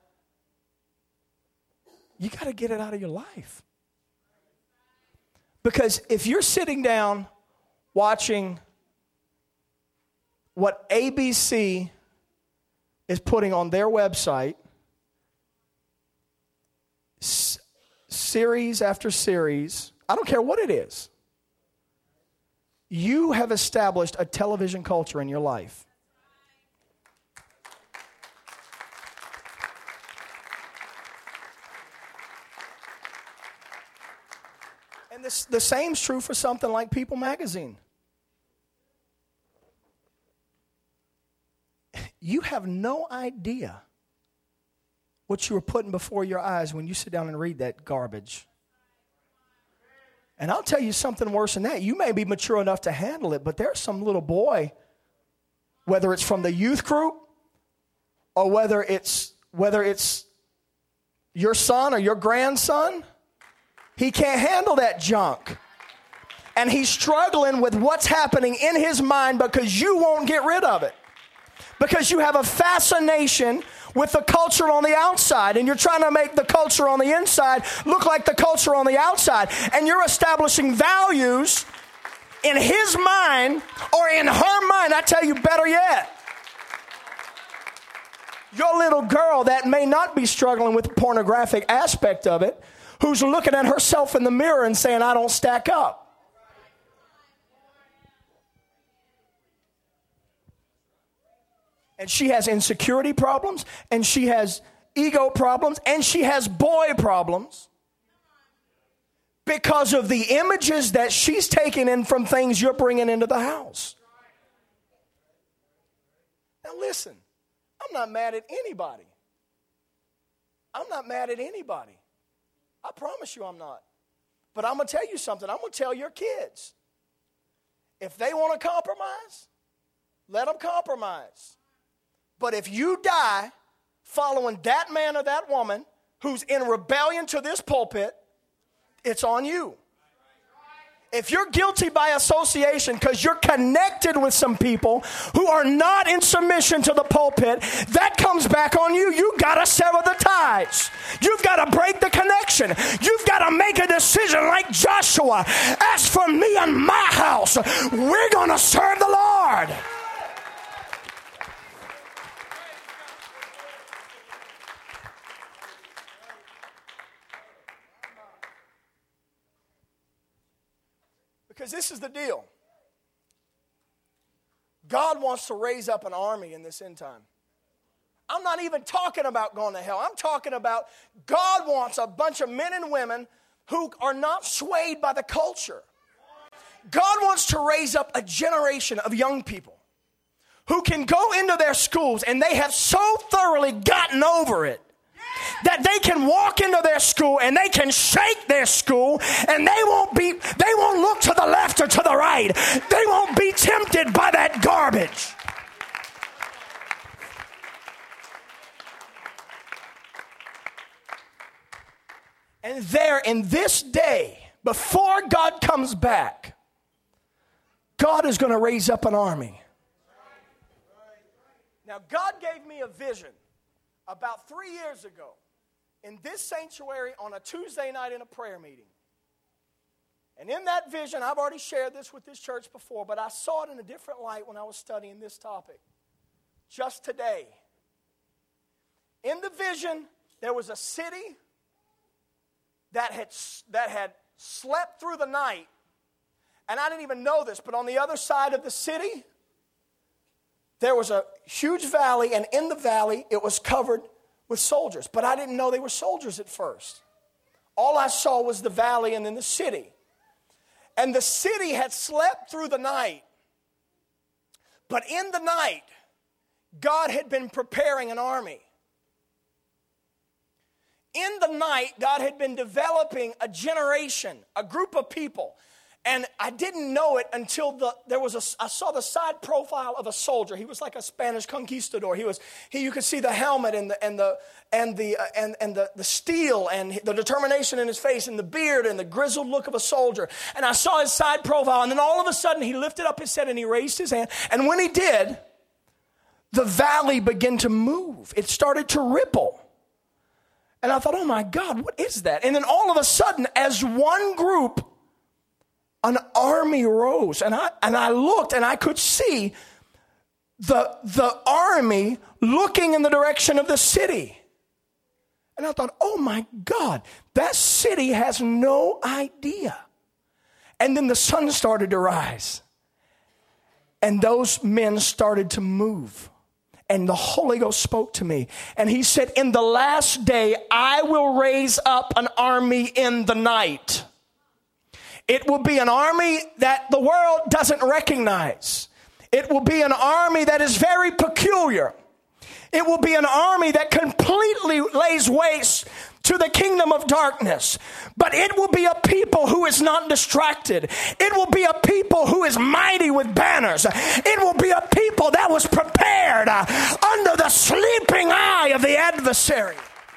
you got to get it out of your life. Because if you're sitting down watching what A B C is putting on their website, s- series after series, I don't care what it is, you have established a television culture in your life. And this, the same is true for something like People Magazine. You have no idea what you are putting before your eyes when you sit down and read that garbage. And I'll tell you something worse than that. You may be mature enough to handle it, but there's some little boy, whether it's from the youth group or whether it's whether it's your son or your grandson, he can't handle that junk. And he's struggling with what's happening in his mind because you won't get rid of it. Because you have a fascination with the culture on the outside, and you're trying to make the culture on the inside look like the culture on the outside. And you're establishing values in his mind or in her mind. I tell you, better yet, your little girl that may not be struggling with the pornographic aspect of it, who's looking at herself in the mirror and saying, I don't stack up. And she has insecurity problems, and she has ego problems, and she has boy problems because of the images that she's taking in from things you're bringing into the house. Now listen, I'm not mad at anybody. I'm not mad at anybody. I promise you I'm not. But I'm going to tell you something. I'm going to tell your kids. If they want to compromise, let them compromise. But if you die following that man or that woman who's in rebellion to this pulpit, it's on you. If you're guilty by association because you're connected with some people who are not in submission to the pulpit, that comes back on you. You've got to sever the ties. You've got to break the connection. You've got to make a decision like Joshua. As for me and my house, we're going to serve the Lord. Because this is the deal. God wants to raise up an army in this end time. I'm not even talking about going to hell. I'm talking about God wants a bunch of men and women who are not swayed by the culture. God wants to raise up a generation of young people who can go into their schools and they have so thoroughly gotten over it that they can walk into their school and they can shake their school and they won't be, they won't look to the left or to the right. They won't be tempted by that garbage. And there in this day, before God comes back, God is going to raise up an army. Now, God gave me a vision about three years ago in this sanctuary on a Tuesday night in a prayer meeting. And in that vision, I've already shared this with this church before, but I saw it in a different light when I was studying this topic just today. In the vision, there was a city that had, that had slept through the night. And I didn't even know this, but on the other side of the city, there was a huge valley, and in the valley, it was covered with soldiers. But I didn't know they were soldiers at first. All I saw was the valley and then the city. And the city had slept through the night. But in the night, God had been preparing an army. In the night, God had been developing a generation, a group of people. And I didn't know it until the, there was a, I saw the side profile of a soldier. He was like a Spanish conquistador. He was, he, you could see the helmet and the, and the, and the, uh, and, and the, the steel and the determination in his face and the beard and the grizzled look of a soldier. And I saw his side profile. And then all of a sudden he lifted up his head and he raised his hand. And when he did, the valley began to move. It started to ripple. And I thought, oh my God, what is that? And then all of a sudden, as one group, an army rose. And I and I looked and I could see the, the army looking in the direction of the city. And I thought, oh my God, that city has no idea. And then the sun started to rise. And those men started to move. And the Holy Ghost spoke to me. And he said, in the last day, I will raise up an army in the night. It will be an army that the world doesn't recognize. It will be an army that is very peculiar. It will be an army that completely lays waste to the kingdom of darkness. But it will be a people who is not distracted. It will be a people who is mighty with banners. It will be a people that was prepared uh, under the sleeping eye of the adversary.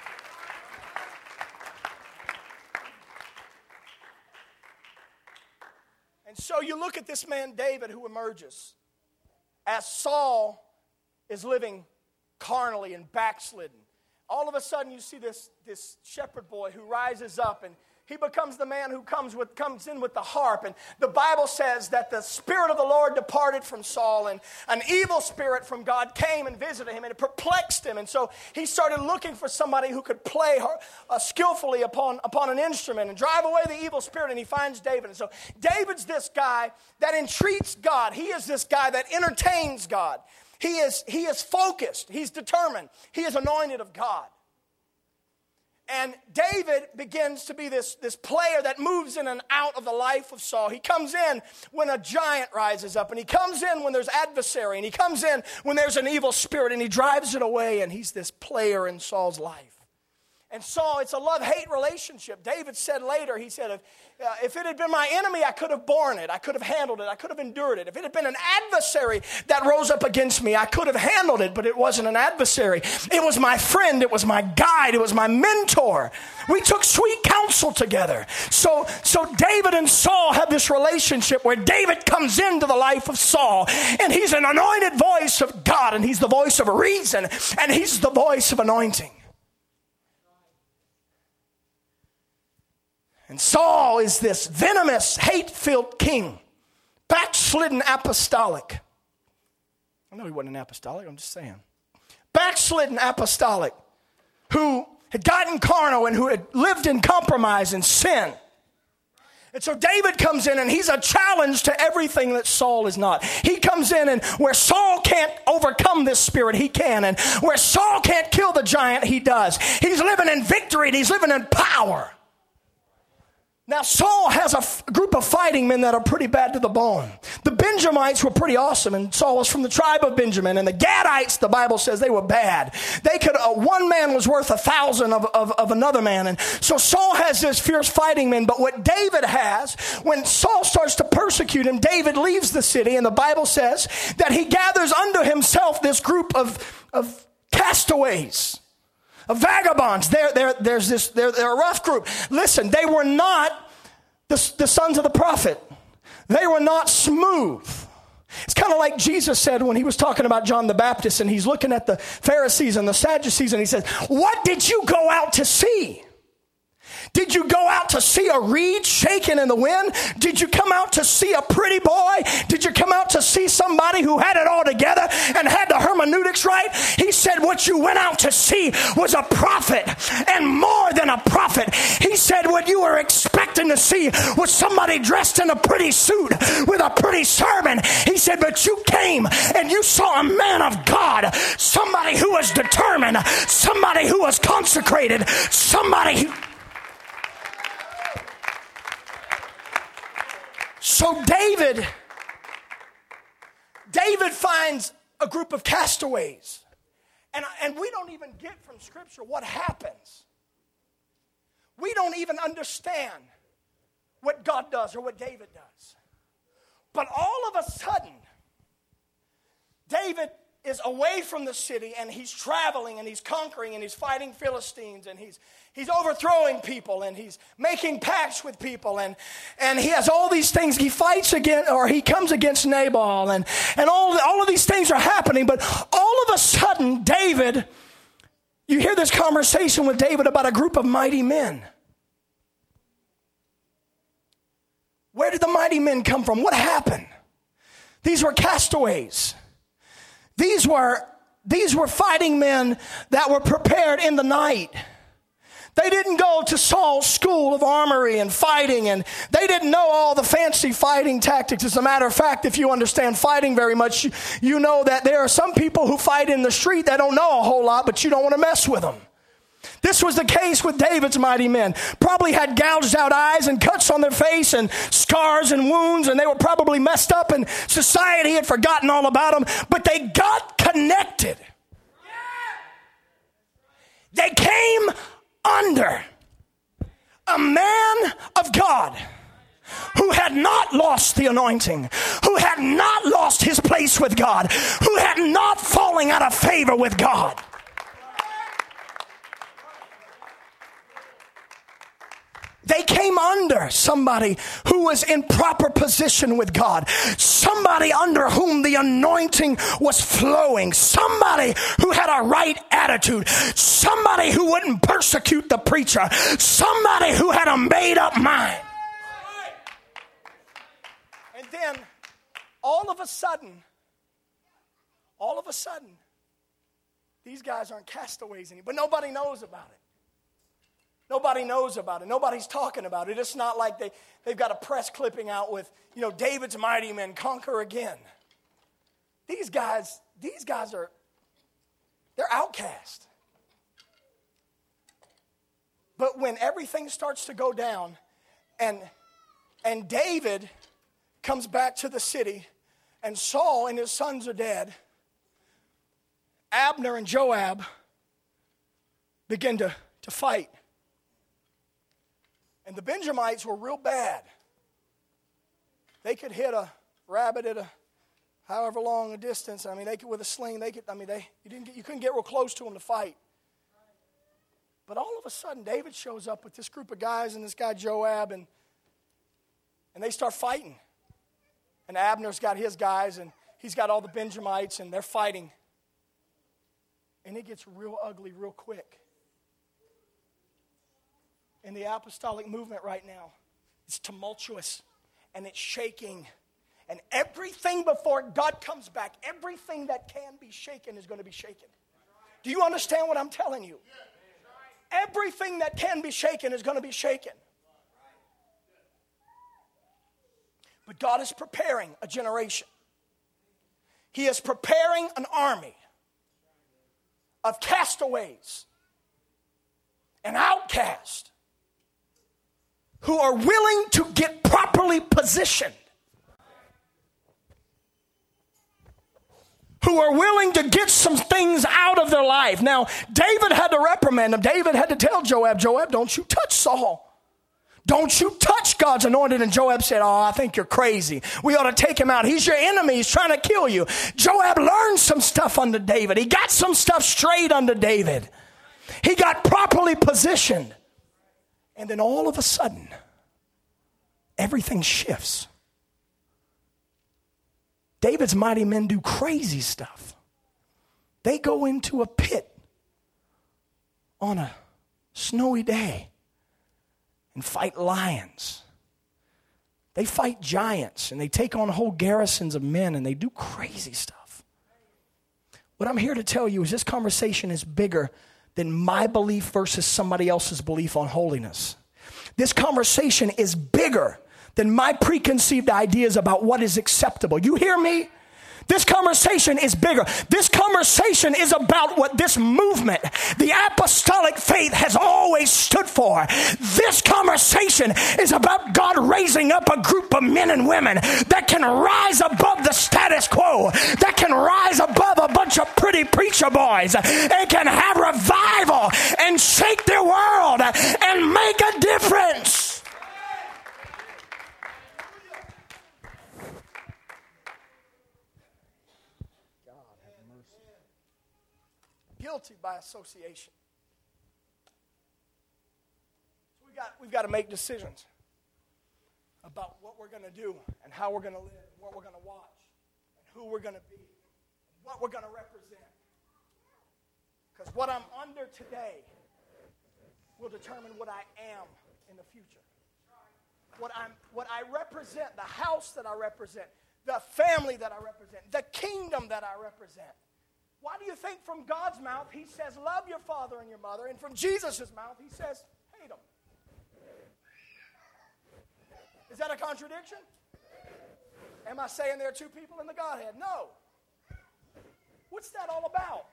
And so you look at this man David who emerges as Saul is living carnally and backslidden. All of a sudden you see this, this shepherd boy who rises up and he becomes the man who comes with comes in with the harp. And the Bible says that the Spirit of the Lord departed from Saul and an evil spirit from God came and visited him and it perplexed him. And so he started looking for somebody who could play uh, skillfully upon, upon an instrument and drive away the evil spirit. And he finds David. And so David's this guy that entreats God. He is this guy that entertains God. He is, he is focused. He's determined. He is anointed of God. And David begins to be this, this player that moves in and out of the life of Saul. He comes in when a giant rises up, and he comes in when there's adversary, and he comes in when there's an evil spirit, and he drives it away, and he's this player in Saul's life. And Saul, it's a love-hate relationship. David said later, he said, if, uh, if it had been my enemy, I could have borne it. I could have handled it. I could have endured it. If it had been an adversary that rose up against me, I could have handled it, but it wasn't an adversary. It was my friend. It was my guide. It was my mentor. We took sweet counsel together. So, so David and Saul have this relationship where David comes into the life of Saul, and he's an anointed voice of God, and he's the voice of reason, and he's the voice of anointing. And Saul is this venomous, hate-filled king, backslidden apostolic. I know he wasn't an apostolic, I'm just saying. Backslidden apostolic who had gotten carnal and who had lived in compromise and sin. And so David comes in and he's a challenge to everything that Saul is not. He comes in and where Saul can't overcome this spirit, he can. And where Saul can't kill the giant, he does. He's living in victory and he's living in power. Now Saul has a f- group of fighting men that are pretty bad to the bone. The Benjamites were pretty awesome, and Saul was from the tribe of Benjamin. And the Gadites, the Bible says, they were bad. They could, uh, one man was worth a thousand of, of, of another man. And so Saul has this fierce fighting men. But what David has, when Saul starts to persecute him, David leaves the city, and the Bible says that he gathers under himself this group of, of castaways. Of vagabonds. They're, they're, there's this, they're, they're a rough group. Listen, they were not the, the sons of the prophet. They were not smooth. It's kind of like Jesus said when he was talking about John the Baptist, and he's looking at the Pharisees and the Sadducees, and he says, what did you go out to see? Did you go out to see a reed shaking in the wind? Did you come out to see a pretty boy? Did you come out to see somebody who had it all together and had the hermeneutics right? He said what you went out to see was a prophet, and more than a prophet. He said what you were expecting to see was somebody dressed in a pretty suit with a pretty sermon. He said, but you came and you saw a man of God, somebody who was determined, somebody who was consecrated, somebody who... So David, David finds a group of castaways. And, and we don't even get from Scripture what happens. We don't even understand what God does or what David does. But all of a sudden, David is away from the city, and he's traveling, and he's conquering, and he's fighting Philistines, and he's he's overthrowing people, and he's making pacts with people, and and he has all these things. He fights against, or he comes against Nabal, and and all all of these things are happening. But all of a sudden, David, you hear this conversation with David about a group of mighty men. Where did the mighty men come from? What happened? These were castaways. These were, these were fighting men that were prepared in the night. They didn't go to Saul's school of armory and fighting, and they didn't know all the fancy fighting tactics. As a matter of fact, if you understand fighting very much, you know that there are some people who fight in the street that don't know a whole lot, but you don't want to mess with them. This was the case with David's mighty men. Probably had gouged out eyes and cuts on their face and scars and wounds, and they were probably messed up, and society had forgotten all about them, but they got connected. They came under a man of God who had not lost the anointing, who had not lost his place with God, who had not fallen out of favor with God. They came under somebody who was in proper position with God. Somebody under whom the anointing was flowing. Somebody who had a right attitude. Somebody who wouldn't persecute the preacher. Somebody who had a made up mind. And then all of a sudden, all of a sudden, these guys aren't castaways anymore. But nobody knows about it. Nobody knows about it. Nobody's talking about it. It's not like they, they've got a press clipping out with, you know, David's mighty men conquer again. These guys, these guys are, they're outcast. But when everything starts to go down and, and David comes back to the city and Saul and his sons are dead, Abner and Joab begin to, to fight. And the Benjamites were real bad. They could hit a rabbit at a however long a distance. I mean, they could with a sling. They could. I mean, they you didn't get, you couldn't get real close to them to fight. But all of a sudden, David shows up with this group of guys and this guy Joab, and and they start fighting. And Abner's got his guys, and he's got all the Benjamites, and they're fighting. And it gets real ugly real quick. In the apostolic movement right now, it's tumultuous and it's shaking. And everything before God comes back, everything that can be shaken is going to be shaken. Do you understand what I'm telling you? Everything that can be shaken is going to be shaken. But God is preparing a generation. He is preparing an army of castaways and outcasts who are willing to get properly positioned, who are willing to get some things out of their life. Now, David had to reprimand him. David had to tell Joab, Joab, don't you touch Saul. Don't you touch God's anointed. And Joab said, oh, I think you're crazy. We ought to take him out. He's your enemy. He's trying to kill you. Joab learned some stuff under David. He got some stuff straight under David. He got properly positioned. And then all of a sudden, everything shifts. David's mighty men do crazy stuff. They go into a pit on a snowy day and fight lions. They fight giants and they take on whole garrisons of men and they do crazy stuff. What I'm here to tell you is this conversation is bigger than my belief versus somebody else's belief on holiness. This conversation is bigger than my preconceived ideas about what is acceptable. You hear me? This conversation is bigger. This conversation is about what this movement, the apostolic faith, has always stood for. This conversation is about God raising up a group of men and women that can rise above the status quo, that can rise above a bunch of pretty preacher boys, and can have revival and shake their world and make a difference. Guilty by association. So we got, we've got to make decisions about what we're going to do and how we're going to live, and what we're going to watch, and who we're going to be, and what we're going to represent. Because what I'm under today will determine what I am in the future. What I'm, what I represent, the house that I represent, the family that I represent, the kingdom that I represent. Why do you think from God's mouth he says, love your father and your mother, and from Jesus' mouth he says, hate them? Is that a contradiction? Am I saying there are two people in the Godhead? No. What's that all about?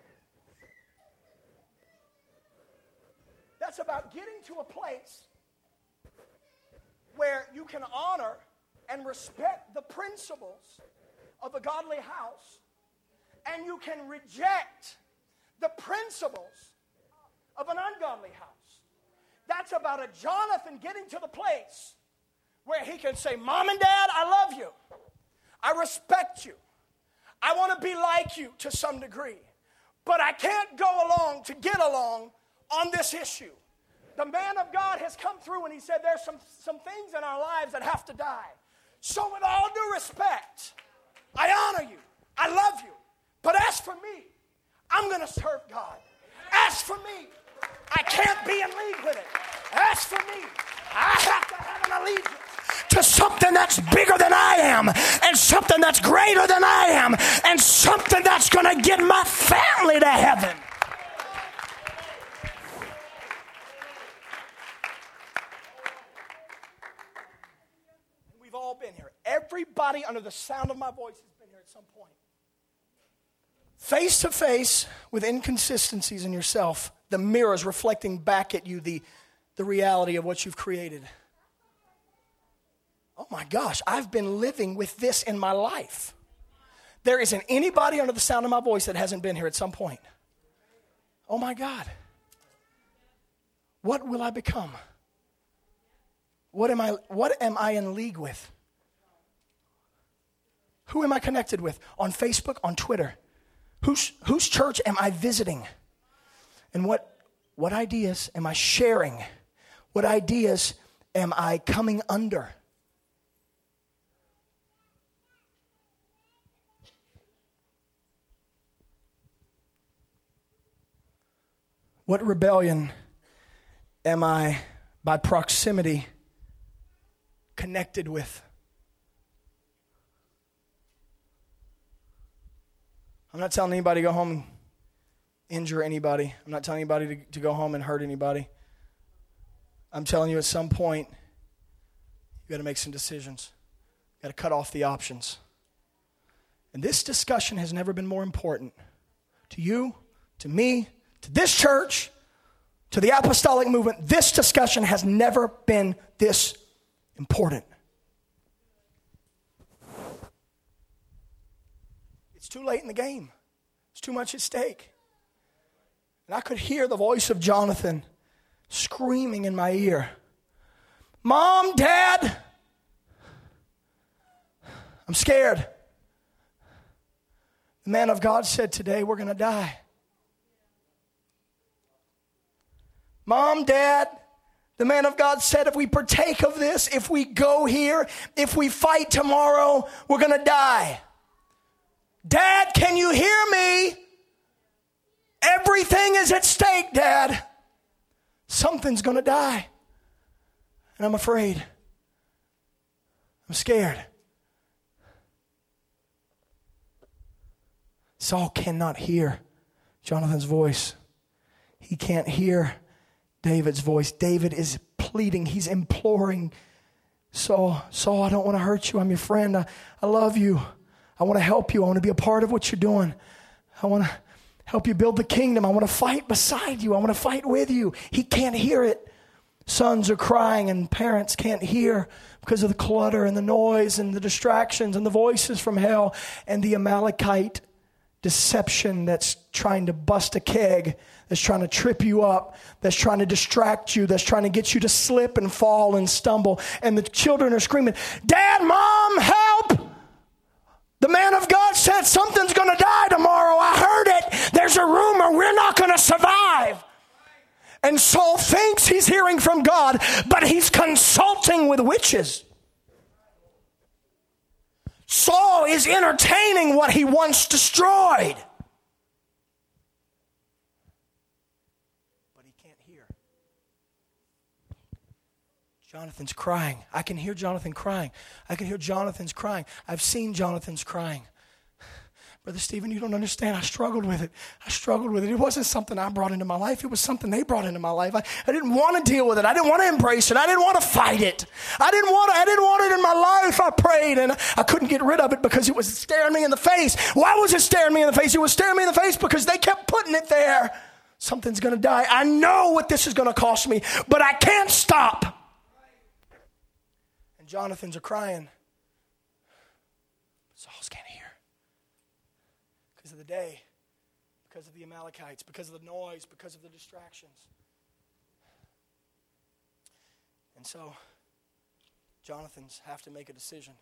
That's about getting to a place where you can honor and respect the principles of a godly house, and you can reject the principles of an ungodly house. That's about a Jonathan getting to the place where he can say, Mom and Dad, I love you. I respect you. I want to be like you to some degree. But I can't go along to get along on this issue. The man of God has come through and he said there's some, some things in our lives that have to die. So with all due respect, I honor you. I love you. But as for me, I'm going to serve God. As for me, I can't be in league with it. As for me, I have to have an allegiance to something that's bigger than I am, and something that's greater than I am, and something that's going to get my family to heaven. We've all been here. Everybody under the sound of my voice has been here at some point. Face to face with inconsistencies in yourself, the mirror is reflecting back at you the, the reality of what you've created. Oh my gosh, I've been living with this in my life. There isn't anybody under the sound of my voice that hasn't been here at some point. Oh my God. What will I become? What am I, what am I in league with? Who am I connected with? On Facebook, on Twitter? Whose, whose church am I visiting? And what, what ideas am I sharing? What ideas am I coming under? What rebellion am I, by proximity, connected with? I'm not telling anybody to go home and injure anybody. I'm not telling anybody to, to go home and hurt anybody. I'm telling you at some point, you've got to make some decisions. Got to cut off the options. And this discussion has never been more important to you, to me, to this church, to the apostolic movement. This discussion has never been this important. It's too late in the game. It's too much at stake. And I could hear the voice of Jonathan screaming in my ear, Mom, Dad, I'm scared. The man of God said today, we're going to die. Mom, Dad, the man of God said if we partake of this, if we go here, if we fight tomorrow, we're going to die. Dad, can you hear me? Everything is at stake, Dad. Something's going to die. And I'm afraid. I'm scared. Saul cannot hear Jonathan's voice. He can't hear David's voice. David is pleading. He's imploring Saul. Saul, I don't want to hurt you. I'm your friend. I, I love you. I want to help you. I want to be a part of what you're doing. I want to help you build the kingdom. I want to fight beside you. I want to fight with you. He can't hear it. Sons are crying and parents can't hear because of the clutter and the noise and the distractions and the voices from hell and the Amalekite deception that's trying to bust a keg, that's trying to trip you up, that's trying to distract you, that's trying to get you to slip and fall and stumble. And the children are screaming, Dad, Mom, help! The man of God said something's going to die tomorrow. I heard it. There's a rumor we're not going to survive. And Saul thinks he's hearing from God, but he's consulting with witches. Saul is entertaining what he once destroyed. But he can't hear. Jonathan's crying. I can hear Jonathan crying. I can hear Jonathan's crying. I've seen Jonathan's crying. Brother Stephen, you don't understand. I struggled with it. I struggled with it. It wasn't something I brought into my life. It was something they brought into my life. I, I didn't want to deal with it. I didn't want to embrace it. I didn't want to fight it. I didn't want to, I didn't want it in my life. I prayed and I couldn't get rid of it because it was staring me in the face. Why was it staring me in the face? It was staring me in the face because they kept putting it there. Something's going to die. I know what this is going to cost me, but I can't stop. And Jonathan's are crying. Saul's can't hear. Because of the day, because of the Amalekites, because of the noise, because of the distractions. And so, Jonathan's have to make a decision.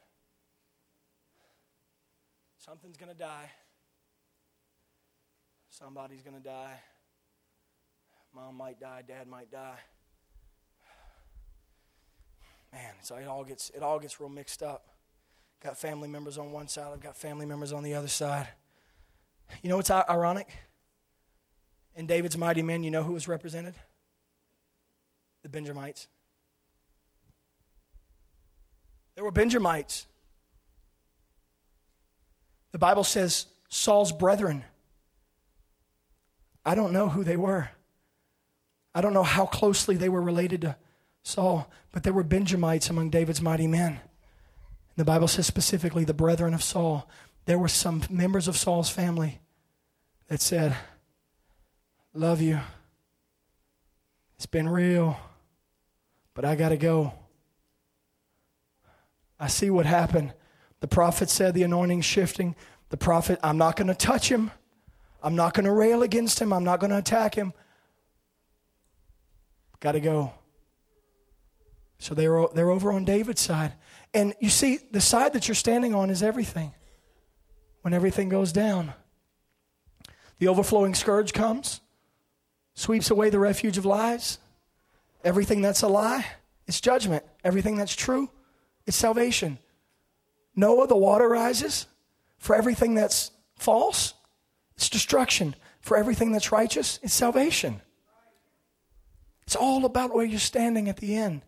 Something's going to die. Somebody's going to die. Mom might die, Dad might die. Man, so it all gets it all gets real mixed up. Got family members on one side, I've got family members on the other side. You know what's ironic? In David's mighty men, you know who was represented? The Benjamites. There were Benjamites. The Bible says Saul's brethren. I don't know who they were. I don't know how closely they were related to Saul, but there were Benjamites among David's mighty men. And the Bible says specifically the brethren of Saul. There were some members of Saul's family that said, love you. It's been real, but I got to go. I see what happened. The prophet said the anointing's shifting. The prophet, I'm not going to touch him. I'm not going to rail against him. I'm not going to attack him. Got to go. So they're, they're over on David's side. And you see, the side that you're standing on is everything. When everything goes down, the overflowing scourge comes, sweeps away the refuge of lies. Everything that's a lie, it's judgment. Everything that's true, it's salvation. Noah, the water rises. For everything that's false, it's destruction. For everything that's righteous, it's salvation. It's all about where you're standing at the end.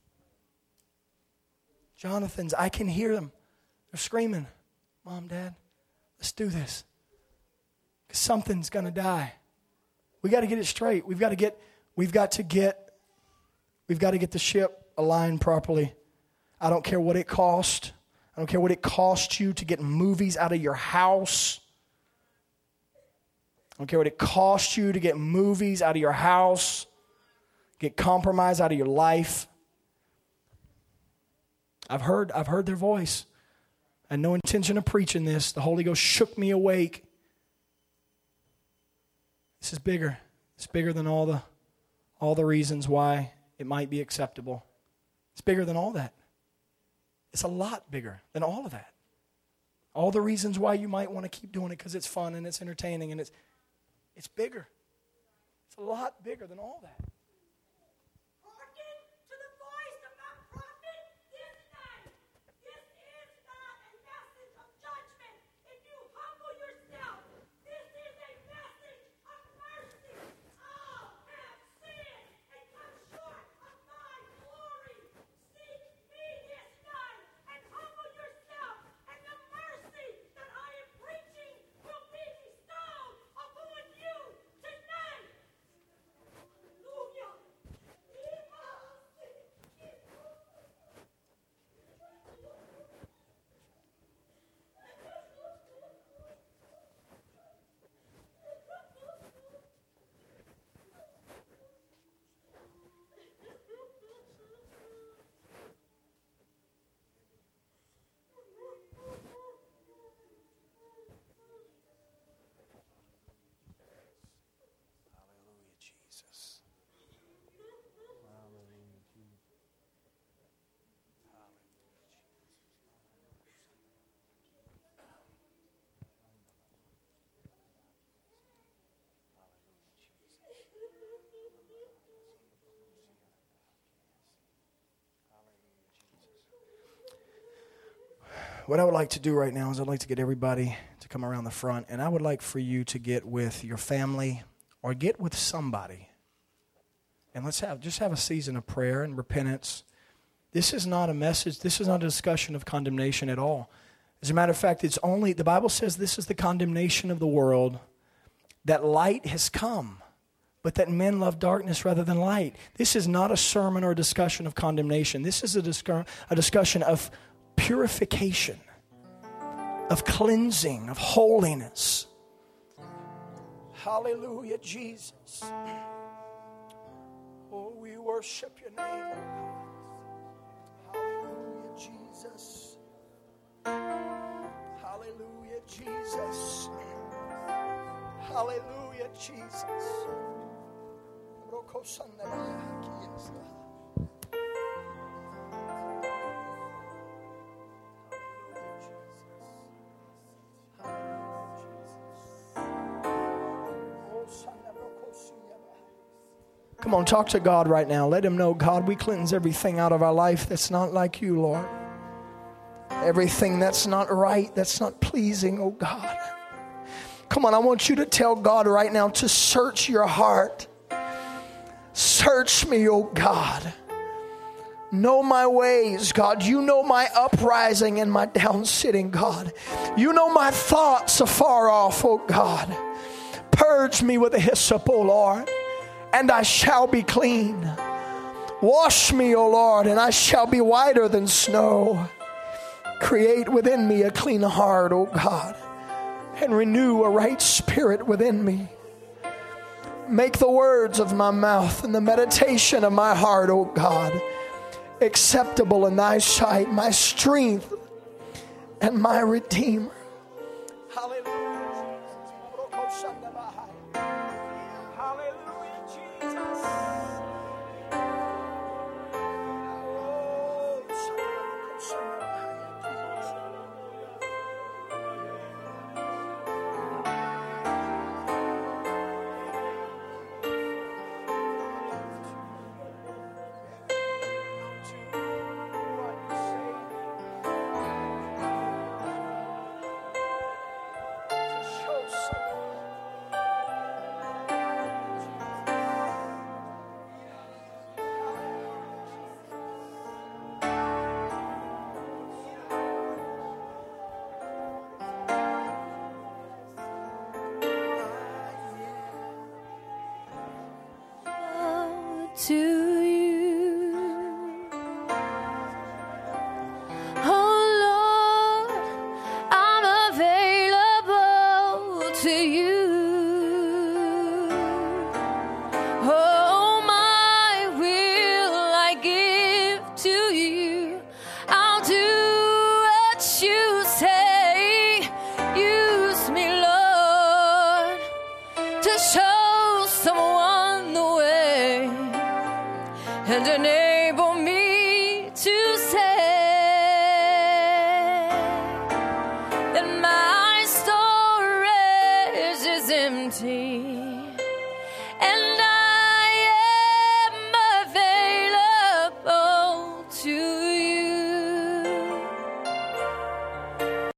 Jonathan's, I can hear them. They're screaming, Mom, Dad, let's do this. Because something's going to die. We got to get it straight. We've got to get, we've got to get, we've got to get the ship aligned properly. I don't care what it costs. I don't care what it costs you to get movies out of your house. I don't care what it costs you to get movies out of your house, get compromise out of your life. I've heard, I've heard their voice. I had no intention of preaching this. The Holy Ghost shook me awake. This is bigger. It's bigger than all the, all the reasons why it might be acceptable. It's bigger than all that. It's a lot bigger than all of that. All the reasons why you might want to keep doing it because it's fun and it's entertaining and it's it's bigger. It's a lot bigger than all that. Hearken to the voice of my prophet this night. This is not a message of judgment. If you humble yourself, this is a message of mercy. All have sinned and come short of my glory. Seek me this night and humble yourself, and the mercy that I am preaching will be bestowed upon you tonight. Hallelujah. Hallelujah, Jesus. Hallelujah, Jesus. What I would like to do right now is I'd like to get everybody to come around the front, and I would like for you to get with your family or get with somebody. And let's have just have a season of prayer and repentance. This is not a message, this is not a discussion of condemnation at all. As a matter of fact, it's only, the Bible says this is the condemnation of the world, that light has come, but that men love darkness rather than light. This is not a sermon or a discussion of condemnation. This is a, discu- a discussion of purification, of cleansing, of holiness. Hallelujah, Jesus. Oh, we worship your name, oh God. Hallelujah, Jesus. Hallelujah, Jesus. Hallelujah, Jesus. Come on, talk to God right now. Let him know, God, we cleanse everything out of our life that's not like you, Lord. Everything that's not right, that's not pleasing, oh God. Come on, I want you to tell God right now to search your heart. Search me, oh God. Know my ways, God. You know my uprising and my downsitting, God. You know my thoughts afar off, oh God. Purge me with a hyssop, oh Lord, and I shall be clean. Wash me, O Lord, and I shall be whiter than snow. Create within me a clean heart, O God, and renew a right spirit within me. Make the words of my mouth and the meditation of my heart, O God, acceptable in thy sight, my strength and my Redeemer. Hallelujah. To you, oh Lord. and enable me to say that my storage is empty.